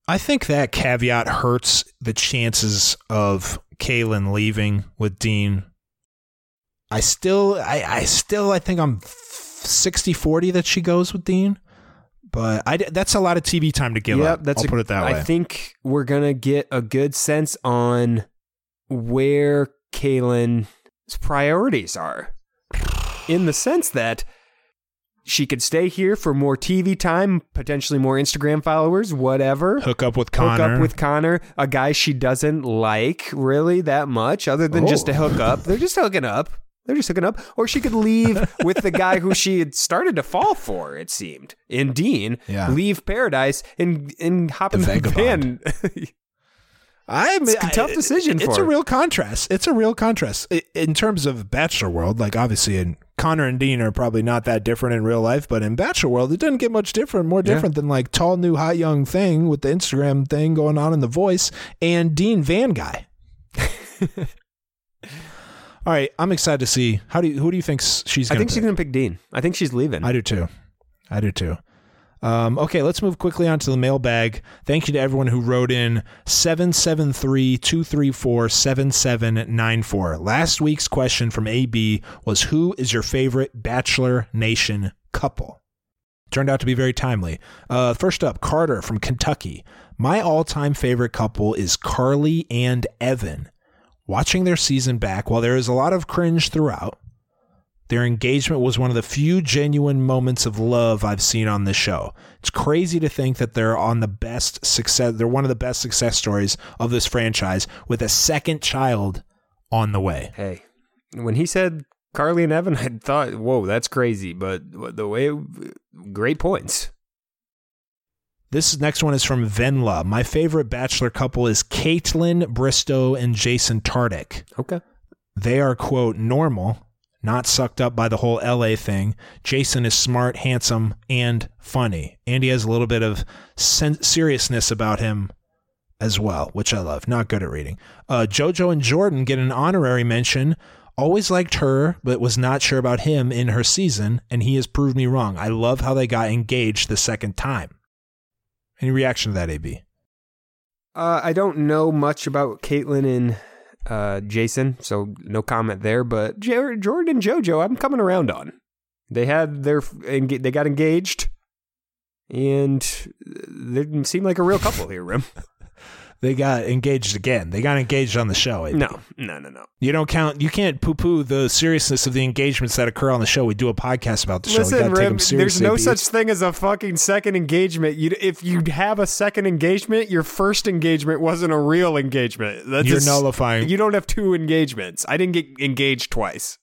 S4: I think that caveat hurts the chances of Caelynn leaving with Dean. I still, I, I still, I think I'm sixty forty that she goes with Dean. But I, that's a lot of T V time to give
S5: yep,
S4: up.
S5: That's
S4: I'll
S5: a,
S4: put it that way.
S5: I think we're going to get a good sense on where Caelynn's priorities are. In the sense that she could stay here for more T V time, potentially more Instagram followers, whatever.
S4: Hook up with Connor.
S5: Hook up with Connor, a guy she doesn't like really that much, other than
S4: oh.
S5: just to hook up. They're just hooking up. They're just hooking up. Or she could leave with the guy who she had started to fall for, it seemed, in Dean.
S4: Yeah.
S5: Leave Paradise and, and hop in the van.
S4: I'm,
S5: it's a tough decision
S4: I,
S5: for
S4: It's
S5: her.
S4: a real contrast. It's a real contrast. In terms of Bachelor world, like obviously in Connor and Dean are probably not that different in real life, but in Bachelor world, it doesn't get much different, more different yeah. than like tall, new, hot, young thing with the Instagram thing going on in The Voice and Dean Van Guy. All right, I'm excited to see. How do you, who do you think she's going to
S5: I think
S4: pick?
S5: she's going to pick Dean. I think she's leaving.
S4: I do too. I do too. Um, okay, let's move quickly on to the mailbag. Thank you to everyone who wrote in seven seven three, two three four, seven seven nine four. Last week's question from A B was, who is your favorite Bachelor Nation couple? Turned out to be very timely. Uh, first up, Carter from Kentucky. My all-time favorite couple is Carly and Evan. Watching their season back, while there is a lot of cringe throughout, their engagement was one of the few genuine moments of love I've seen on this show. It's crazy to think that they're on the best success. They're one of the best success stories of this franchise with a second child on the way.
S5: Hey, when he said Carly and Evan, I thought, whoa, that's crazy. But the way, great points.
S4: This next one is from Venla. My favorite Bachelor couple is Caitlin Bristow and Jason Tartick.
S5: Okay.
S4: They are, quote, normal, not sucked up by the whole L A thing. Jason is smart, handsome, and funny. And he has a little bit of sen- seriousness about him as well, which I love. Not good at reading. Uh, JoJo and Jordan get an honorary mention. Always liked her, but was not sure about him in her season, and he has proved me wrong. I love how they got engaged the second time. Any reaction to that, A B?
S5: Uh, I don't know much about Caitlin and uh, Jason, so no comment there. But J- Jordan and JoJo, I'm coming around on. They had their they got engaged, and they seem like a real couple here, Rim.
S4: They got engaged again. They got engaged on the show. A B.
S5: No, no, no, no.
S4: You don't count. You can't poo-poo the seriousness of the engagements that occur on the show. We do a podcast about the show.
S5: Listen,
S4: you gotta take
S5: Rib,
S4: them seriously,
S5: there's no
S4: A B.
S5: such thing as a fucking second engagement. You, if you have a second engagement, your first engagement wasn't a real engagement. That's
S4: You're
S5: a,
S4: nullifying.
S5: You don't have two engagements. I didn't get engaged twice.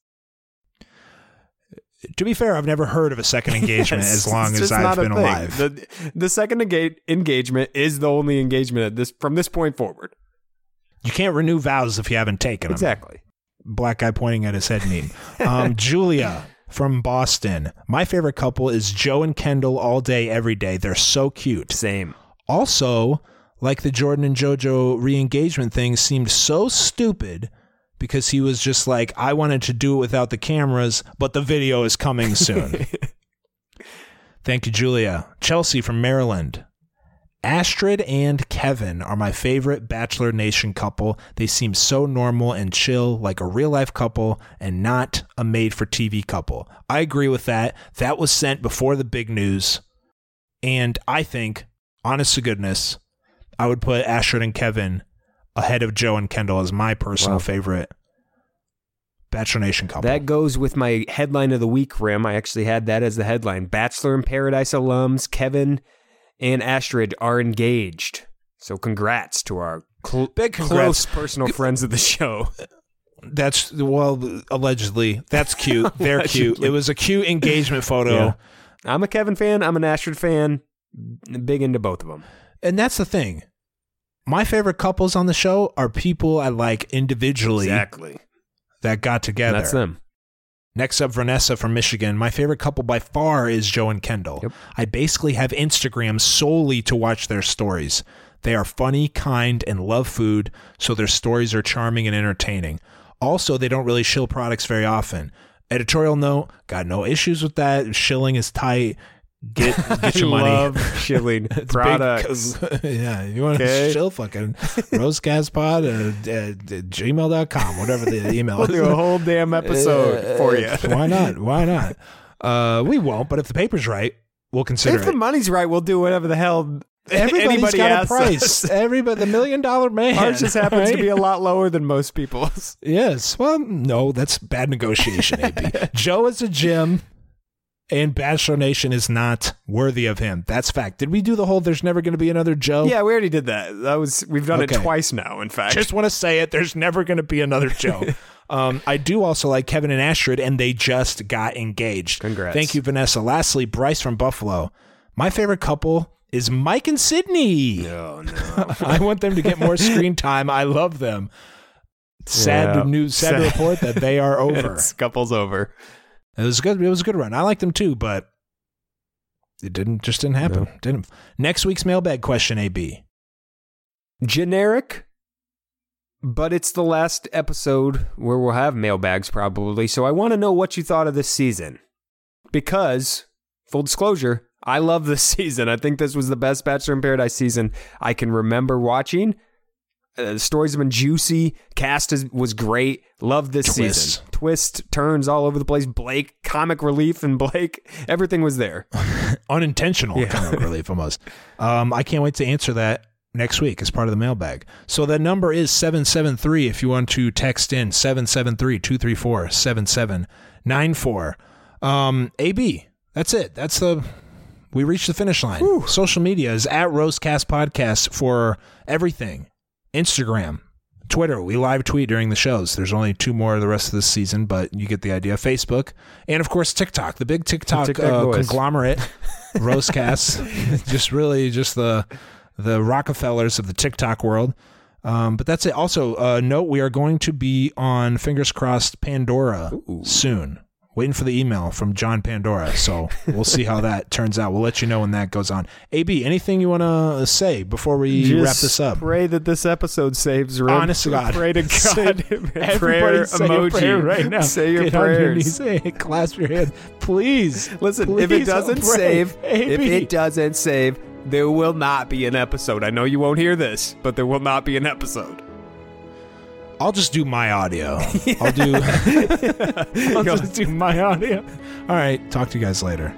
S4: To be fair, I've never heard of a second engagement
S5: Yes,
S4: as long
S5: it's
S4: as
S5: just
S4: I've
S5: not a
S4: been
S5: thing.
S4: alive.
S5: The, the second enga- engagement is the only engagement at this from this point forward.
S4: You can't renew vows if you haven't taken them.
S5: Exactly.
S4: Black guy pointing at his head meme. Um, Julia from Boston. My favorite couple is Joe and Kendall all day, every day. They're so cute.
S5: Same.
S4: Also, like the Jordan and JoJo re-engagement thing seemed so stupid because he was just like, I wanted to do it without the cameras, but the video is coming soon. Thank you, Julia. Chelsea from Maryland. Astrid and Kevin are my favorite Bachelor Nation couple. They seem so normal and chill, like a real-life couple and not a made-for-T V couple. I agree with that. That was sent before the big news. And I think, honest to goodness, I would put Astrid and Kevin ahead of Joe and Kendall as my personal
S5: Wow.
S4: favorite Bachelor Nation couple.
S5: That goes with my headline of the week, Rim. I actually had that as the headline. Bachelor in Paradise alums Kevin and Astrid are engaged. So congrats to our cl-
S4: Big congrats.
S5: close personal friends of the show.
S4: That's, well, allegedly. That's cute. They're cute.
S5: Allegedly.
S4: It was a cute engagement photo.
S5: Yeah. I'm a Kevin fan. I'm an Astrid fan. Big into both of them.
S4: And that's the thing. My favorite couples on the show are people I like individually
S5: Exactly.
S4: that got together.
S5: That's them.
S4: Next up, Vanessa from Michigan. My favorite couple by far is Joe and Kendall.
S5: Yep.
S4: I basically have Instagram solely to watch their stories. They are funny, kind, and love food, so their stories are charming and entertaining. Also, they don't really shill products very often. Editorial note, got no issues with that. Shilling is tight. Get get your
S5: I
S4: money.
S5: love shilling
S4: It's
S5: products.
S4: big 'cause- yeah, you want to
S5: Okay.
S4: shill fucking rosecastpod at, at, at gmail dot com, whatever the email
S5: We'll
S4: is.
S5: do a whole damn episode
S4: Uh,
S5: for you.
S4: Why not? Why not? Uh, we won't, but if the paper's right, we'll consider
S5: If the
S4: it.
S5: money's right, we'll do whatever the hell
S4: Everybody's
S5: anybody
S4: got a
S5: asks
S4: price.
S5: us.
S4: Everybody, the million dollar man.
S5: Ours just happens to
S4: right?
S5: be a lot lower than most people's.
S4: Yes. Well, no, that's bad negotiation, A B. Joe is a Jim, and Bachelor Nation is not worthy of him. That's fact. Did we do the whole there's never going to be another Joe?
S5: Yeah, we already did that. That was we've done
S4: Okay.
S5: it twice now, in fact.
S4: Just want to say it. There's never going to be another Joe. um, I do also like Kevin and Astrid, and they just got engaged.
S5: Congrats.
S4: Thank you, Vanessa. Lastly, Bryce from Buffalo. My favorite couple is Mike and Sydney.
S5: No, no.
S4: I want them to get more screen time. I love them. Sad
S5: Yeah.
S4: news. Sad, to
S5: Sad.
S4: report that they are over.
S5: It's couples over.
S4: It was good. It was a good run. I liked them too, but it didn't. Just didn't happen.
S5: No.
S4: Didn't. Next week's mailbag question, A B.
S5: Generic, but it's the last episode where we'll have mailbags probably. So I want to know what you thought of this season. Because, full disclosure, I love this season. I think this was the best Bachelor in Paradise season I can remember watching. Uh, the stories have been juicy. Cast is, was great. Love this
S4: Twists.
S5: season. Twist, turns all over the place. Blake, comic relief, and Blake, everything was there.
S4: Unintentional
S5: Yeah.
S4: comic relief almost. Um, I can't wait to answer that next week as part of the mailbag. So the number is seven seven three if you want to text in, seven seven three, two three four, seven seven nine four. Um, A B, that's it. That's the... We reached the finish line.
S5: Whew.
S4: Social media is at Rosecast Podcast for everything. Instagram, Twitter. We live tweet during the shows. There's only two more the rest of this season, but you get the idea. Facebook, and of course TikTok, the big TikTok,
S5: TikTok
S4: uh,
S5: boys.
S4: conglomerate, Rosecast. Just really just the the Rockefellers of the TikTok world. Um, but that's it. Also, uh, note we are going to be on, fingers crossed, Pandora
S5: Ooh.
S4: soon. Waiting for the email from John Pandora, so we'll see how that turns out. We'll let you know when that goes on. A B, anything you want to say before we
S5: Just
S4: wrap this up?
S5: Pray that this episode saves Rib.
S4: Honest to God.
S5: Pray to
S4: Say-
S5: God.
S4: Everybody
S5: prayer
S4: say a
S5: emoji
S4: prayer right now.
S5: Say your
S4: Get on your
S5: prayers.
S4: knees. Hey, clasp your hand. Please.
S5: Listen, if
S4: Please,
S5: it doesn't
S4: pray.
S5: save,
S4: A
S5: if
S4: B.
S5: it doesn't save, there will not be an episode. I know you won't hear this, but there will not be an episode.
S4: I'll just do my audio. I'll do. I'll
S5: Go.
S4: just do my audio. All right. Talk to you guys later.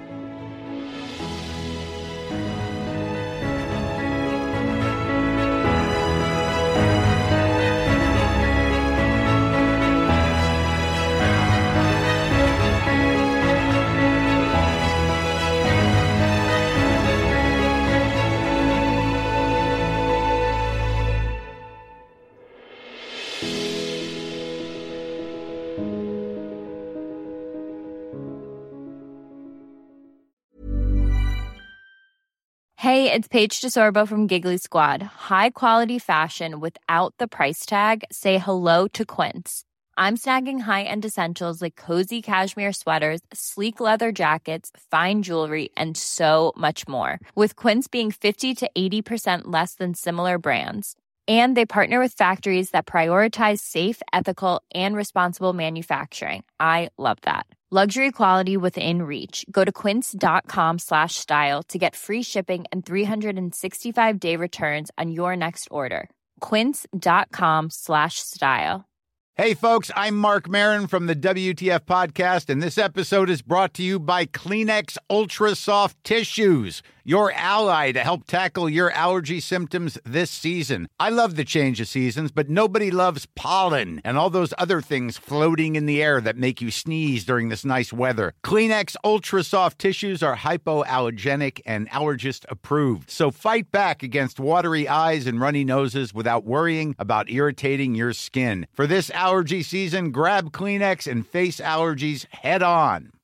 S3: Hey, it's Paige DeSorbo from Giggly Squad. High quality fashion without the price tag. Say hello to Quince. I'm snagging high-end essentials like cozy cashmere sweaters, sleek leather jackets, fine jewelry, and so much more. With Quince being fifty to eighty percent less than similar brands. And they partner with factories that prioritize safe, ethical, and responsible manufacturing. I love that. Luxury quality within reach. Go to quince.com slash style to get free shipping and three sixty-five day returns on your next order. Quince.com slash style.
S6: Hey, folks, I'm Mark Maron from the W T F Podcast, and this episode is brought to you by Kleenex Ultra Soft Tissues, your ally to help tackle your allergy symptoms this season. I love the change of seasons, but nobody loves pollen and all those other things floating in the air that make you sneeze during this nice weather. Kleenex Ultra Soft Tissues are hypoallergenic and allergist approved, so fight back against watery eyes and runny noses without worrying about irritating your skin. For this allergy season, grab Kleenex and face allergies head on.